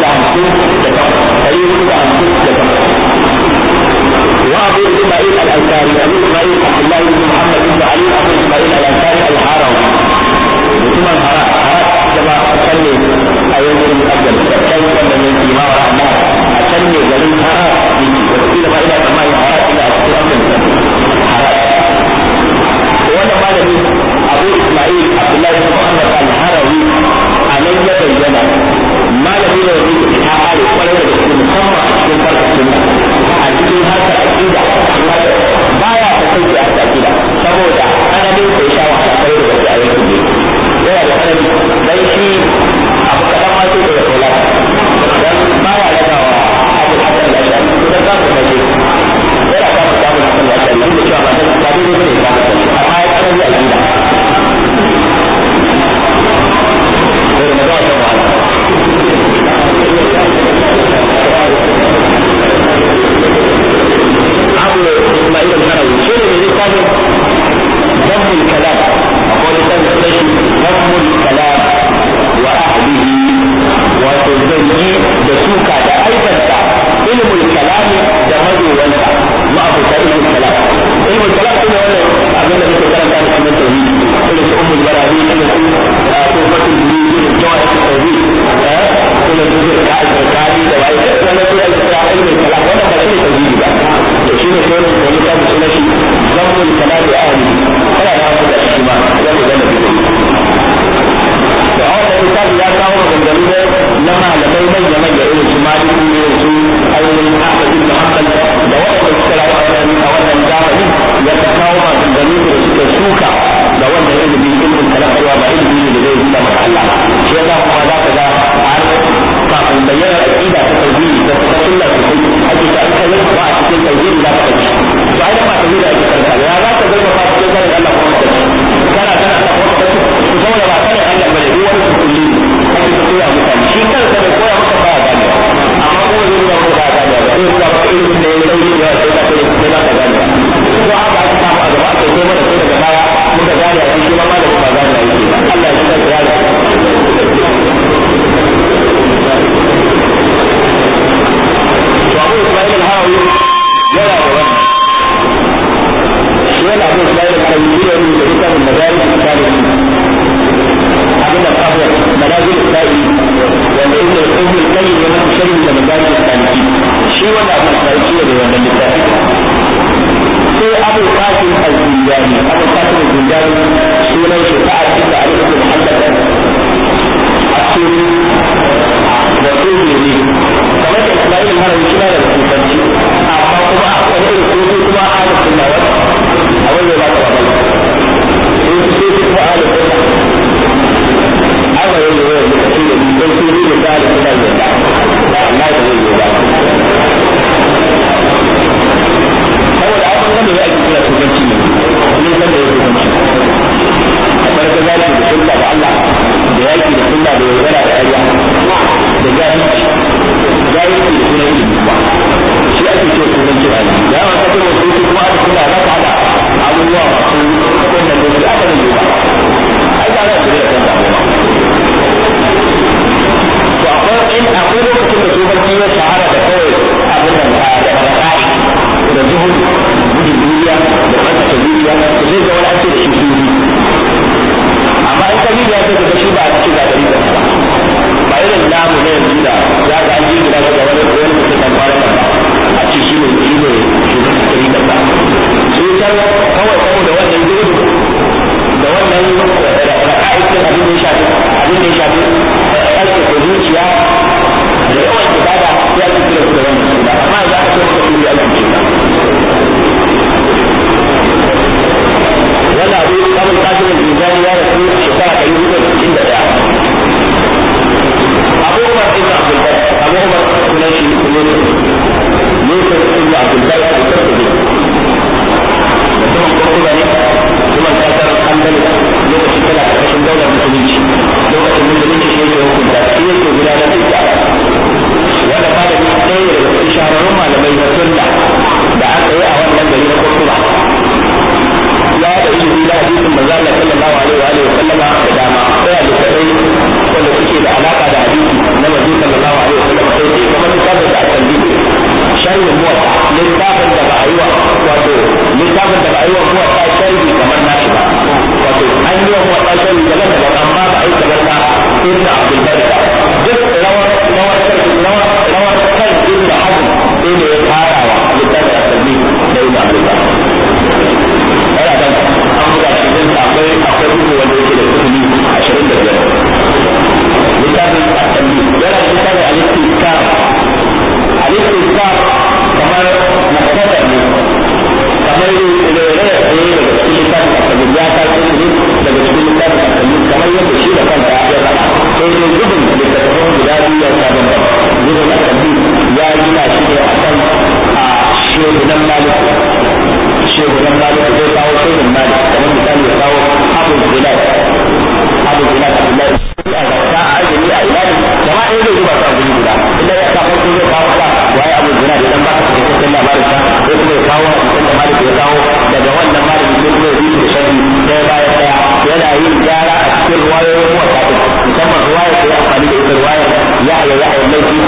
450 wa Abu Ismail al-Ansari Abu Ismail Abdullah ibn Muhammad ibn Ali Abu Ismail al-Ansari al-Harawi mutumin Harat jama'a sanne a yankin Afghanistan wannan yanki ma wa amma a can ne garin Harat yake wakila ma ina tsammani Harat ina a cikin Afghanistan Harat wannan malami Abu Ismail Abdullah ibn Muhammad al-Harawi a nan ya bayyana malami ne wanda yake ta kare kwarai da gaske musamman a cikin farkon sunna a cikin harkar aqida baya ta kai a aqida saboda annabi sai sha wa kai da gaske a yankin ne yana da sanadi dan shi abu kadan ma sai da kola dan baya ragawa abu hasan al-ashari idan za ku kaje yana ka fita da hasan al-ashari inda cewa ba dan ba dai ne ba amma ya tsara ya aqida sai da ba ta Abu Ismail al-Harawi shi ne mai littafin Zammul Kalam akwai littafin Zammul Kalam wa ahlihi wato zanyi da suka da aibanta ilmul kalami da mazowansa ma abu ta ilmul kalam ilmul kalam kuma wannan abin da muke karanta da sunan tauhidi irin su ummul barahi irin su tufatul biyu irin jawahir tauhid irin su al-qadi da wai wannan su ilmul kalam wannan ba shi ne tauhidi ba to shi ne sai da littafin sunan shi zammul kalam wa ahlihi kana da wani da shi ma zamu ga nabi to a wannan littafi ya kawo maganganu na malamai manya irin su Maliki irin su ainihin Ahmad ibn Hanbal da waɗanda suka rayu a wannan zamani ya kawo maganganu da suka suka da wannan ilimin kalam cewa ba ilimi ne da zai zuba maka Allah shi yasa kuma za ka ga har kafin bayyana aqida ta tauhidi da ta sunna sosai ake ta an kai ba a cikin tauhidi za ka ci to ai ba tauhidi ake karanta ya za ka zama ba cikin sanin Allah kuma ka ci kana Allah kuma ka ci ku saboda ba sanin Allah bane duk wani kulli ake ta koya mutane shi kansa bai koya maka ba a gane amma ko zai nuna maka ba a gane ba sai ka ba ilimin da ya dauki ya sai ka sai za ka gane to haka aka samu a gaba aka kai mana sai daga baya muka gane a cikin ma da ba gane yake ba Allah ya tsaya ya Abu Ismail al-Harawi yana da wannan yana Abu Ismail al-Harawi da kitabun Madarij al-Salihin abin da kafa Manazil al-Sa'i wanda ibn al-Qayyim ya masa sharhi da Madarij al-Salihin shi wanda Abu Ismail shi da wannan littafi sai Abu Qasim al-Zinjani Abu Qasim al-Zinjani sunan shi Sa'ad ibn Ali ibn Muhammad al-Asuri da Sufi ne kamar da Ismail al-Harawi shi da kufanci amma kuma akwai irin Sufi kuma ahli sunna a wanda ba ta wani Sufi kuma ahli sunna aka yi yau da kace da don Sufi da ahli sunna ne da Allah ya yi ba saboda abin da ya ake kira kufanci ne san da ya kufanci kamar da zaki da sunna da Allah da yaki da sunna da yaudara da ƙarya manzo Allah sallallahu alaihi wa sallama da dama sai da sai wanda suke da alaka da hadisi na manzo sallallahu alaihi wa sallama sai dai kuma littafin da aka yi sharhin muwatta littafin da ba a yi wa wato littafin da ba a yi wa muwatta sharhi kamar nashi ba wato an yi wa muwatta sharhi daban daban amma ba a yi kamar na ibn Abdul Barr duk rawar kan ibn Hazm sai ne ya fara wa littafin asabi da ibn Abdul Barr yana da an buga shi din akwai bugu wanda yake da kudi 25 littafin asabi yana da littafin al-istizkar kamar muktasar ne kamar rere daga cikin littafin asabi ya ta ce ne daga cikin littafin asabi kamar yadda shi da kanta ya faɗa sai dai gudun littattafan guda biyu ya sabon ba gudun asabi ya gina shi ne a kan shehunan malik zai kawo shehun malik kamar misali ya kawo abu zilal abdullahi a zakka a ajiyar a ilani gama ɗaya zai zuba su a guri guda inda ya sa farko zai kawo ka waye abu zilal idan ba ka cikakken labarin sa ko kuma ya kawo hadisan da malik ya kawo daga wannan malik sai kuma ya bi da sharri ɗaya bayan ɗaya yana yin gyara a cikin ruwayoyin wata musamman ruwayar da ya amfani da ita ruwayar yahya laifi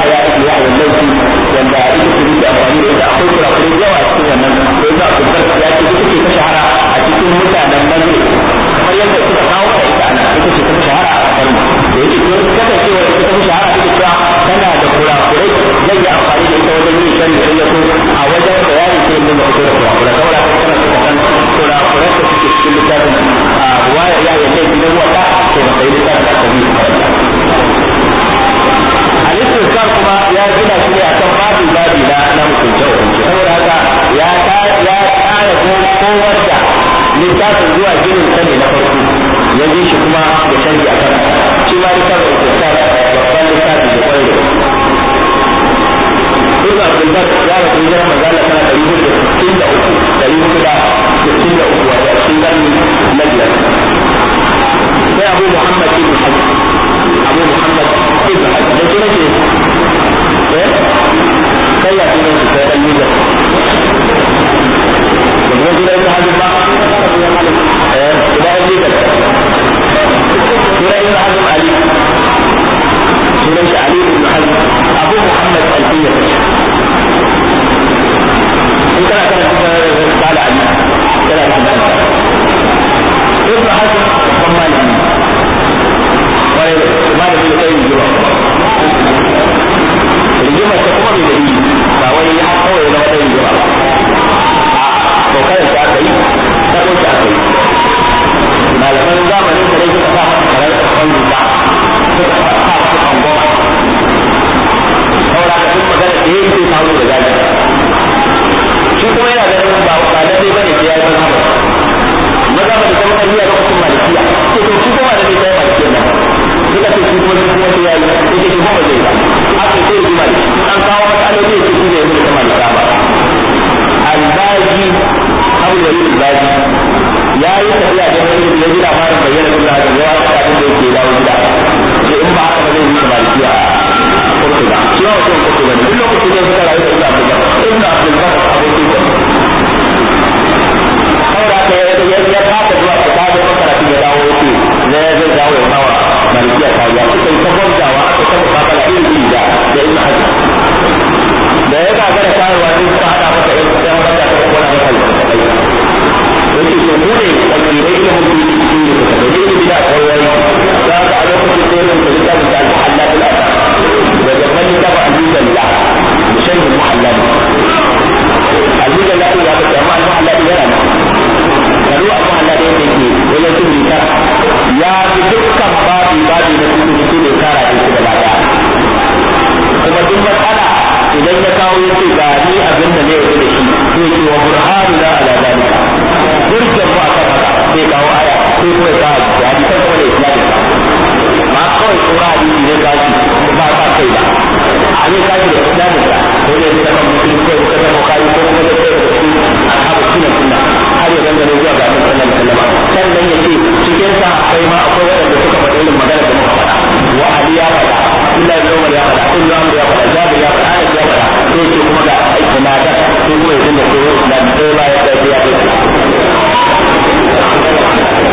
wanda ita ce da amfani da ita akwai kurakurai yawa a cikin wannan sai za a kubar ya ce ita ce ta shahara a cikin mutanen manzil kamar yadda suka kawo da ita ana ita ce ta shahara a kasar mu da yake ko kasancewa ita ta shahara ita cewa tana da kurakurai zai yi amfani da ita wajen yin shari sai ya so a wajen bayani sai yin da fito da kurakurai saboda haka tana so ka san kurakurai da suke cikin littafin a ruwayar yahya laifi na wata to ba sai littafin aka bi karanta al-istizkar kuma ya gina shi ne akan babi na mutunce saboda haka ya tsara kowar da littafin zuwa ginin sa ne na farko ya ji shi kuma da sharhi akan shi ma littafin istizkar babban littafin da kwarai da ibn Abdul Barr ya rasu hijirar manzo Allah sana 463 wato a cikin karni na biyar sai Abu Muhammad ibn Hazm da shi nake sai ya tunan su sai dan yuga da kuma gidan da hadin ba gidan yuga gidan Hazm Ali sunan shi Ali ibn Hazm Abu Muhammad al-Alfiya in kana cikin sala Ali kana cikin ibn Hazm kuma malami malami da kai yuga rigimar ta kuma mai dalili ba wai ya kawai zama ɗaya rigima ba a kokarin ta aka yi ta ɗauki aka yi malaman zamanin da dai suka sa masa karar ƙarfan zuba suka sa masa ƙangoma saboda ka duk magana da ya yi sai samu da gaji shi kuma yana da ba lallai bane sai ya yi mazhaba mazhaba da kuma iya lokacin malikiya sai to shi kuma da zai kai malikiya nan suka ce shi kuma sai ya yi sai shi kuma zai ba aka ce rigima da an kawo matsaloli da su da yanzu da malika ba albaji abu da yin albaji ya yi tafiya da wani ya ji labarin bayyana da da yawa da abin da yake dawo gida sai in ba haka ba zai yi malikiya a kurkuba shi wa mutum kurkuba ne duk lokacin da suka rayu da ita abin da abokin da saboda haka ya fata zuwa ta kawo makaratu ya dawo yake zai dawo ya kawo malikiya kariya suka yi ta gwamzawa aka ta mukabala irin da ibn Hazm da ya gagara kawowa ne suka hada masa yan banda ta kona masa littattafai yake so mu ne tsakirai ilimin da yake cikin littattafai ne ilimi da kawai za ka a lokacin da yin littafin da al-muhalla bil asar da gaban littafin al-mujalla mushan al-muhalla al-mujalla ya ba ta amma al-muhalla yana nan karu al-muhalla da yake wajen cikin kara ya fi dukkan babi na cikin ne kara da su gaba daya kuma duk matsala idan ya kawo ya ce ga ni abin da ne yake da shi sai ce wa burhanu la ala zalika hujjar mu akan haka sai kawo aya sai kuma ya kawo da hadisan kuma da islamin ba kawai tsora hadisi ne ka shi ba ka kai ba a ne ka shi da islamin sa ko ne da kan mutum ko da kan bukari ko kuma da kai da su ashabu sunna har ya dangane zuwa ga annabi sallallahu alaihi wasallam sannan ya ce cikin sa akwai ma akwai wanda suka faɗi irin magana da muka faɗa wa ali ya faɗa illa da umar ya faɗa kullu amr ya faɗa jabir ya faɗa anas ya faɗa sai ce kuma ga aiki na da sai kuma ya dinga koyo islam sai ba ya kai ya kai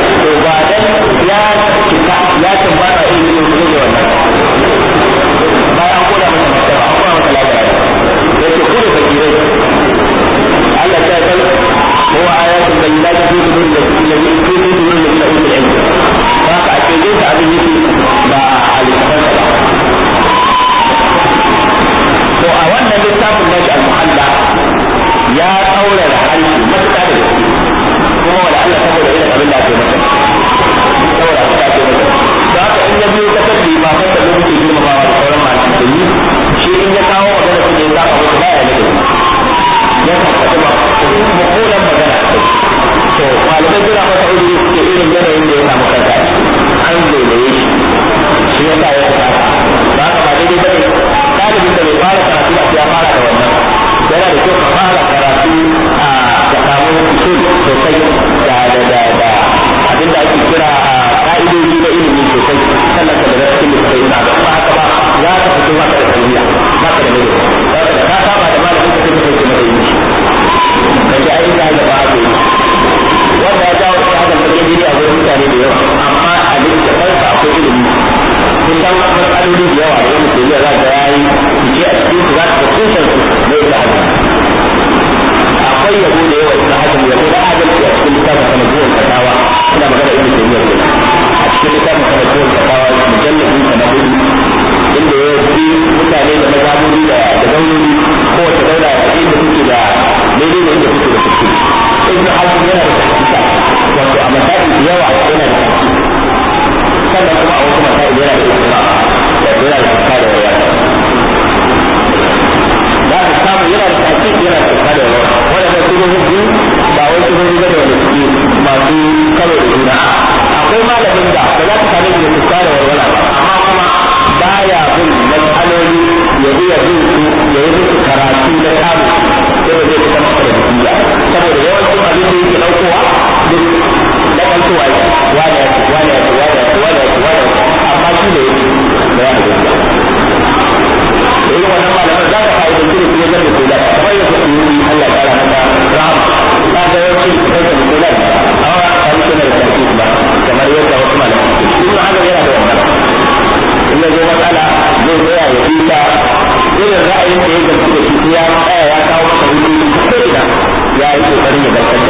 ya gaskata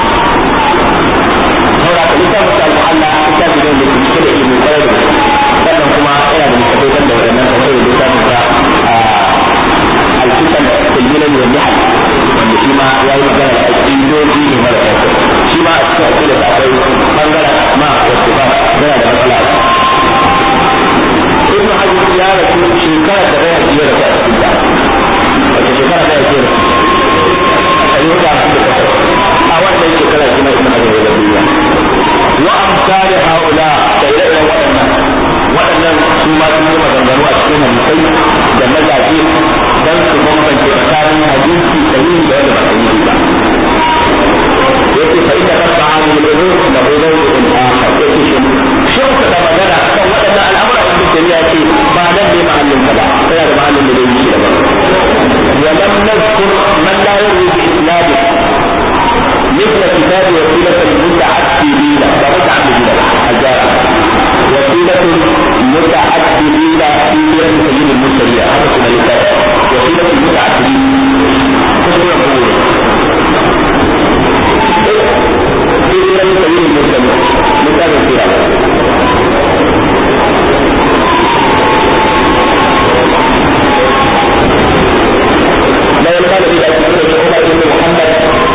saboda ka littafin al-muhalla littafin ne da cike da ilimi kwarai da sannan kuma yana da littafin da waɗannan kamar da littafin sa al-fitan al-milal wa nihal wanda shi ma ya yi magana da aƙidoji ne mara kyau shi ma a cikin aƙidar da akwai bangaren asma wa sifat yana da matsala ibn hajar ya rasu shekara da bai hajiyar da a cikin ta wata shekara da ya ce a wannan shekara kuma ibn hajar ya duniya wa amsali haula da ire-iren waɗannan su ma sun yi maganganu a cikin hadisai da mazaje dan su bambance tsakanin hadisi sahihi da wanda ba sahihi ba yake fa inda ka ta'amu al-umur da ulul al-akhir yake shi da magana kan waɗannan al'amura da shari'a ce ba nan ne mahallin ka ba sai da mahallin da yake da ba wa lam nadhkur man la yuri bi isnadi مثل كتاب وسيلة المتعددين ومتعددين الجارة وسيلة المتعددين في سيرة سيد المرسلين هذا هو الكتاب وسيلة المتعددين كثيرا بقول في سيرة سيد المرسلين مثال السيرة لا يقال إذا كنت عمر بن محمد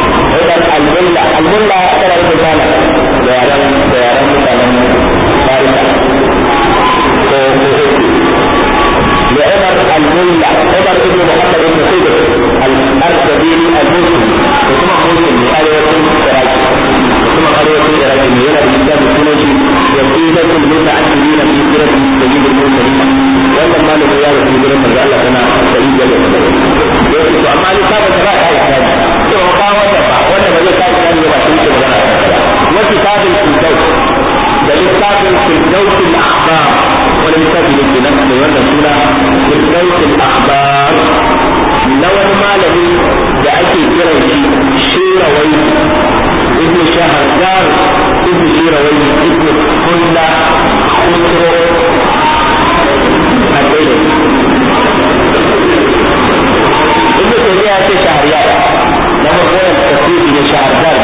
الملا ترى المثال بيان مثال فارسة لعمر الملا عمر بن محمد بن خضر الأرسبيلي المسلم وثم مسلم قرية العراق ثم قرية العراق من هنا بالكتاب السنوسي وسيلة المتعددين في سيرة سيد المرسلين ولما لم يرى في سيرة الرجال كان سيد يوسف أما لكتاب الرجال wanda ba zai kaji kan ba shi ke magana wa kitabul firdaus da littafin firdaus al-akhbar wani littafi ne ke nan da wannan suna firdaus al-akhbar na wani malami da ake kiran shi shirawai ibn shahrgar ibn shirawai ibn kulla khusro al-bayt ibn tayyiya ce shahriya na farko tafsiri ne shahrgar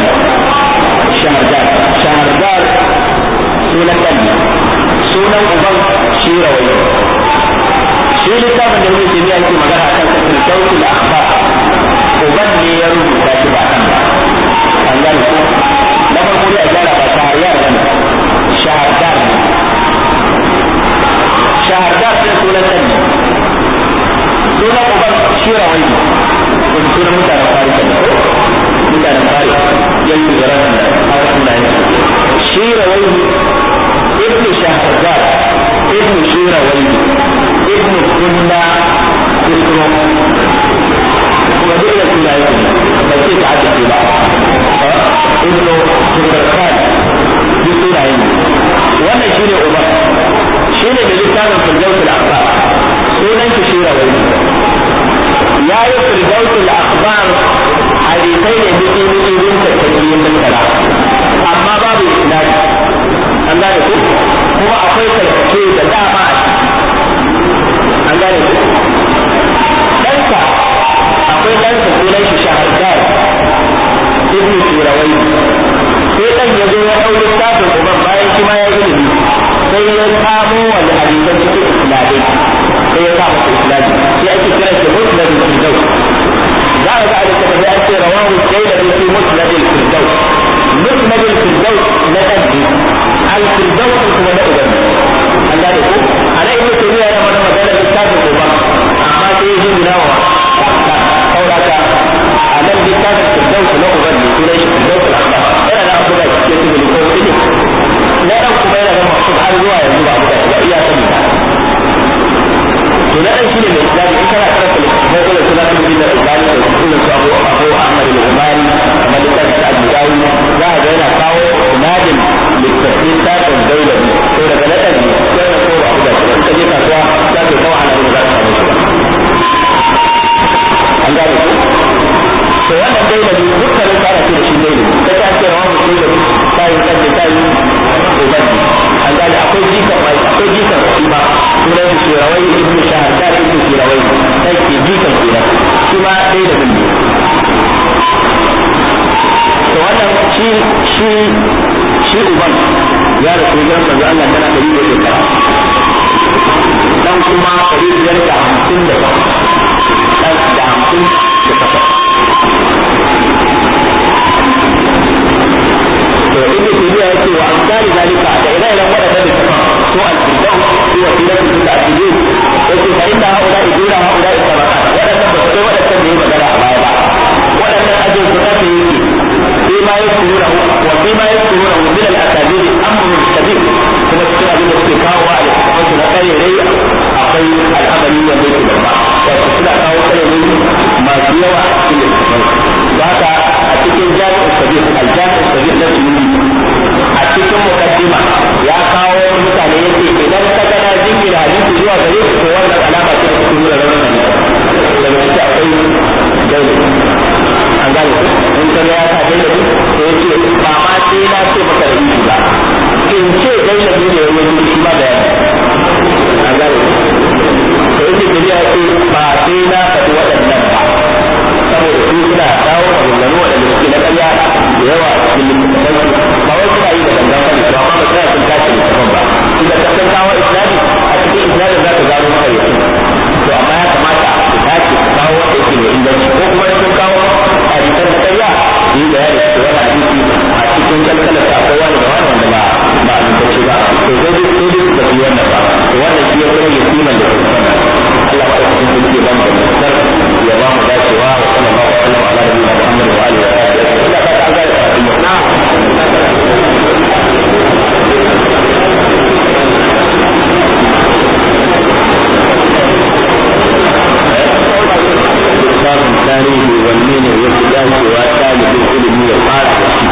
sunan uban shirawai shi littafin da muke biya yake magana akan firdaus al-akhbar uban ne ya rubuta shi ba kan ba an gane ko na farko ne a gyara ba shahriyar ba shahrgar sai sunan ɗan sunan uban shirawai sunan mutanen farisa ne ko mutanen farisa yanzu da ranar haka sunayen shirawai ابن شهرزاد ابن شيروي ابن كنا اسمه ودول الولايات بس تعدد فيها ابن شهرزاد بسورة وانا شيري عمر شيري بلسان الفردوس الأخبار سنة شيروي يا الفردوس الأخبار حديثين مثل بنت التنبيه من كلام أما باب الإسلام an gane ku kuma akwai tarkace da dama an gane ku ɗansa akwai ɗansa sunan shi shahararra ibn turawai sai ɗan ya zo ya ɗau littafin uban bayan shi ma ya ilimi sai ya kamo wani hadisan cikin islamai sai ya sa masa islami sai ake kira shi musnadul firdaus za a ga a littafin an ce rawahu jailani fi musnadul firdaus musnadul firdaus na ɗan الفردوس هو نقدر الله يقول أنا إبن تيمية أنا من مجال الكتاب الكبار أما تيجي بنوع قولك أنا الكتاب الفردوس نقدر ليش الفردوس الأخبار أنا أقول لك كيف بالكون إيه لا أقول بين لما سبحان الله يجب أن لا إياه سبيل هنا شيء الإسلام إن كان أعرف الإسلام الإسلام من الإسلام يقول أبو أحمد الغماري أما الكتاب shi uban ya rasu wajen manzo Allah tana 100 shekara dan kuma 550 da dan da 50 da kafa to inda tabiya yake wa amsali zalika da ire-iren wadannan da ko al-firdaus ko wasilatul ta'dil yake fa inda haula idura haula sabaqat wadannan ba sai wadannan da yi magana a baya ba wadannan ajin su kace yake sai ma yasura wa sai ma yasura min al-akabir amrun kabir kuma cikin abin da suke kawo a cikin na kai rai akwai al'amari wanda yake babba wato suna kawo kai masu yawa a cikin haka a cikin jami'ul kabir al-jami'ul kabir da su a cikin mukaddima ya kawo mutane yake idan ka ga jingina hadisi zuwa gare su to wannan alama ce da take nuna rawan hadisi daga cikin akwai gairi an gane in ka ga ya ta gairi to yake ba ma sai na ce maka da yi ba in ce gairi ne ya yi shi ma da an gane to yake da ya ce ba sai na faɗi waɗannan ba saboda su suna kawo maganganu waɗanda suke na ƙarya da yawa a cikin littattafai ba wai suna yi da gangan bane to amma ba suna sun tashi littattafan ba idan ka san kawo islami a cikin isnadin za ka gano maka yake to amma ya kamata su tashi su kawo wanda yake mai inganci ko kuma sun kawo hadisan da ƙarya su yi bayani su wani hadisi a cikin kalkalar ta akwai wani da wani wanda ba amintacce ba to sai dai su ba su yi wannan ba to wannan shi ya kuma yi kiman da su sana Allah ba ya cikin sulke ban da musar ya ba mu dacewa wa sallallahu alaihi wa sallam ala Muhammad wa alihi wa sahbihi ila ka ta ga na tarihi wanne ne ya fi dacewa ɗalibin ilimi ya fara da shi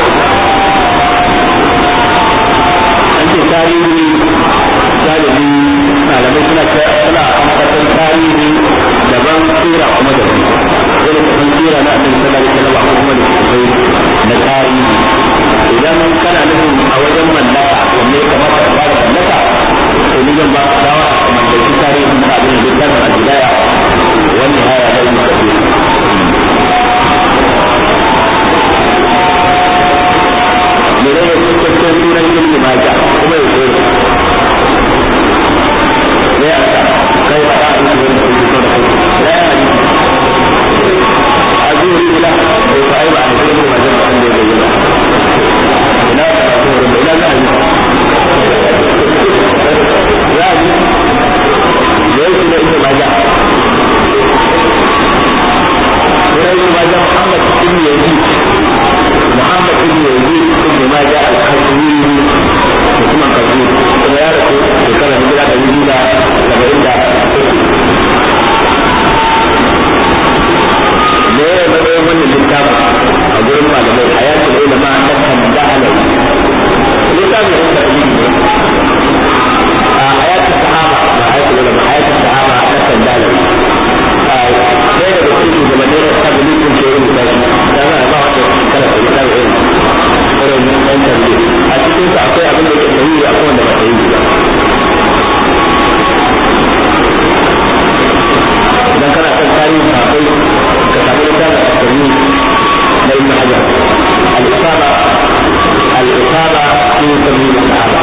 an ce tarihi galibi malamai suna amfatan tarihi daban tsira kuma daban irin kusan tsira na annabi sallallahu alaihi wasallam kuma da kusan na tarihi idan kana nufin a wajen mallaka wanne ya kamata ka fara mallaka to ni zan ba ka shawara ka mallaki tarihin na abin da zai a bidaya wani haya da yin tafi ne ne cikakken sunan ilmi maja kuma ya zo ne a kai ba a yi wani kuma da kuma da ya yi a zuwa ila ko ba ai ba a yi ilmi maja ba wanda ya bayyana ina ka ba ko da ina za a yi ya yi da yake da ilmi maja محمد بن يزيد بن ماجه القزويني ثم القزويني ثم يعرف ذكر الهجرة الجديدة سبعين ليه بدأ من الكتاب أقول ما لدي حياة العلماء تفهم دعلي الكتاب يقول تقليد حياة الصحابة حياة العلماء حياة الصحابة تفهم دعلي ɗaya da cikin shugabannin da suka gani sun ce yin tashi da za a ba wata kala da ya tabi irin ɗan tarbi a cikin sa akwai abin da ke sayi a kowanne ba sayi ba idan kana son tarihin sahabbai ka samu littafin asali na ibn hajar al-isaba fi tamyiz as-sahaba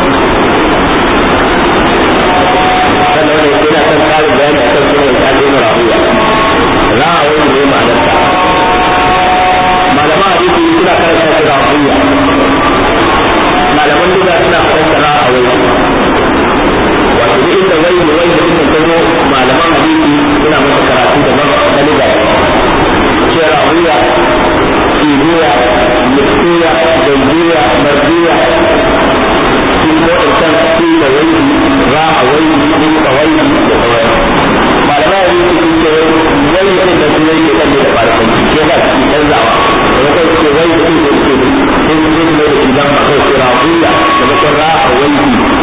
sannan wani yana son tsarin bayani akan sunan tarihin rawiya za a wani ne ma'anarsa malaman hadisi suna karanta shi rawiya malaman duka suna karanta ra'awai wato duk inda wai da suka gano malaman hadisi suna masa karatu da na liga ce rawiya ibiya mutsuya zanjiya marjiya su ko insan su da wai ra'awai duka wai da sauran malamai hadisi sun ce wai da su yake kan da farkon ke ba su canzawa da kai ce wai da su yake sai su ne da idan ba kai rawiya da kan ra'awai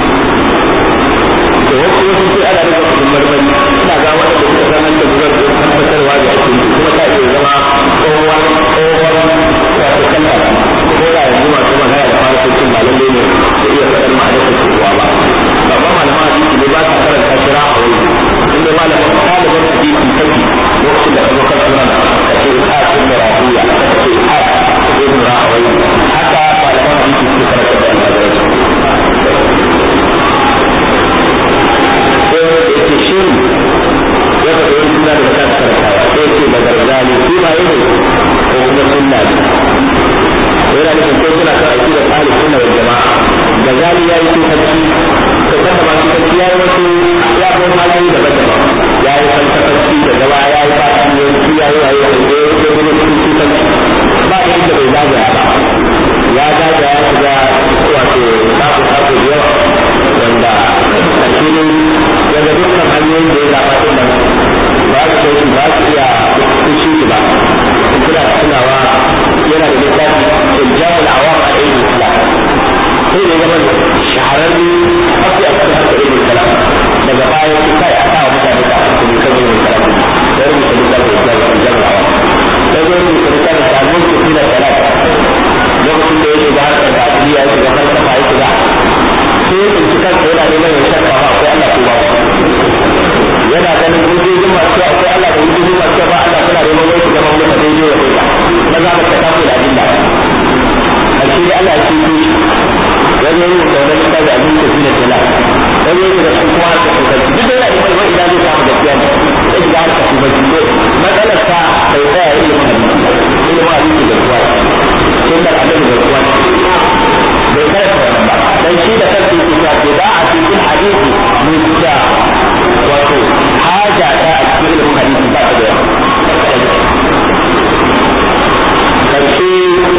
da wasu sai ana da wasu marmari ina ga wanda da suka zama da zuwa da tabbatarwa da ake kuma ta iya zama tsohon wato kalla ko da yanzu masu magana da farkon ba lalle ne da iya faɗar ma'anar da kowa ba babban malama hadisi ne ba ta karanta shira a wani inda malamin ɗaliban hadisi kake lokacin da ka zo kan sunan ka ce a cikin rafiya ka ce a ibn ya shiga falsafa ya shiga sai ya tsinci kansa yana neman ya shakka ba akwai Allah ko ba yana ganin hujjojin masu akwai Allah da hujjojin masu ba Allah suna neman wai su zama wani daidai ya kai ba za mu ta kafa da abin da a shi da Allah ya ce wani yi da wani ta da abin da shi da tela wani yi da kuma harka su gaji duk da yana neman wani ina zai samu gaskiya ne ya shiga harka su gaji ko matsalar ta bai tsaya ilimin hadisi da kuwa sun da abin da kuwa bai karanta wannan ba dan shi da kansa yake cewa da a cikin hadisi mutta wato haja ta a cikin ilimin hadisi ba ta da karshe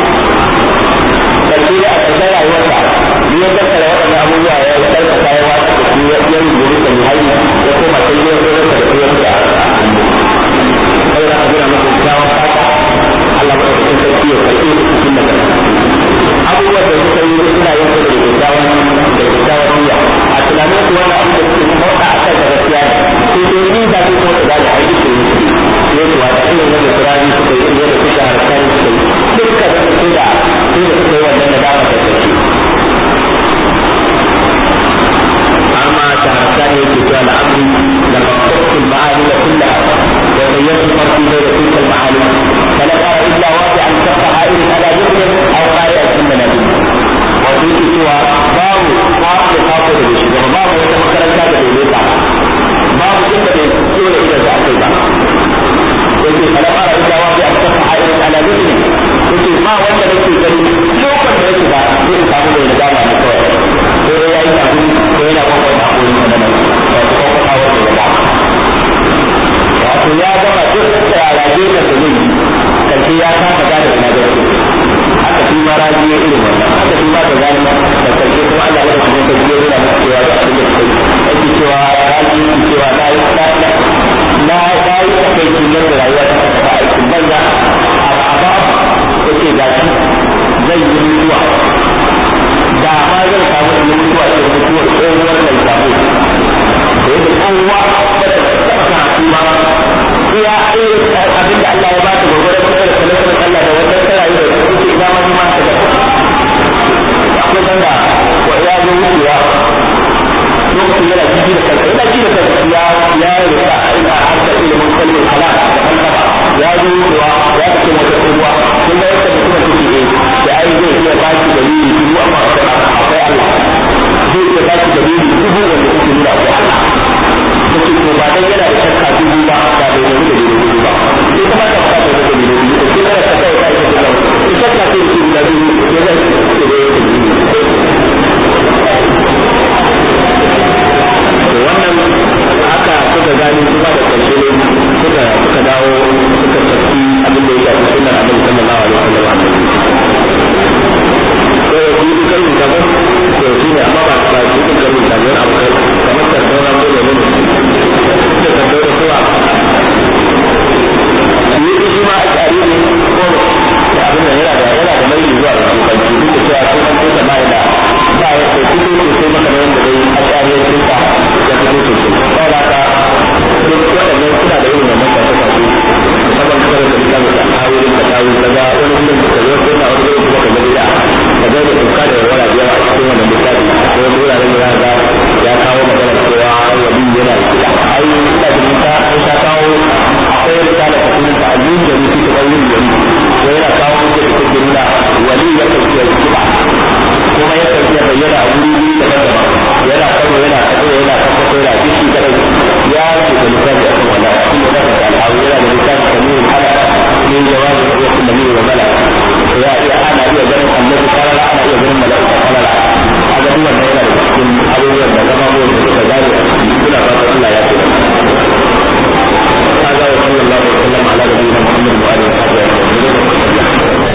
da a ƙarshen rayuwarsa ya tattara waɗannan abubuwa ya karkata ya wata da su ya rubuta da muhalli ya koma sai ya zo da su ya mutu a hannu sai da abin da mutum kyawun fata Allah ba ta sarki ya karɓe su cikin daga abubuwan da suka yi suna yin su da kyakkyawan niyya a tunanin su wani abu da suke mawaka a kan da gaskiya ne sai dai ni ba su ko da da aiki su yi su wata irin wanda turani suka yi yadda suka harkar suka yi duka da su da suka yi wannan da dama da sarki amma ta harkar ne ke cewa la'amri da mafarkin ma'ani da kulla da bayyana farki da da kuka ma'ani فلا ترى إلا واقعا كالطحائر على ذكر أو آية من نبي وفي سوى باب خاطر بالشجر باب يتمكن كاد بالبيع باب جدا بالسورة إلى الزعفيبة يقول فلا ترى إلا واقعا كالطحائر على ذكر يقول ما وانت نفسي كريم لو كنت نفسك يقول تعمل إلى جامعة مكوية وإلى أي تعمل وإلى وقت معقول من أنا وأتوقع حاول إلى بعض وأقول يا جماعة جدا على جيدة سنين karshe ya kafa gane ina da su haka shi ma raji ya irin wannan haka shi ma da gane da karshe kuma Allah ya rubuta da shi yana da cewa da abin da kai yake cewa raji yake cewa na yi ta kai cikin da rayuwa ta ta aikin banza a ba yake ga shi zai yi mutuwa da ma zai samu mutuwa ce mutuwar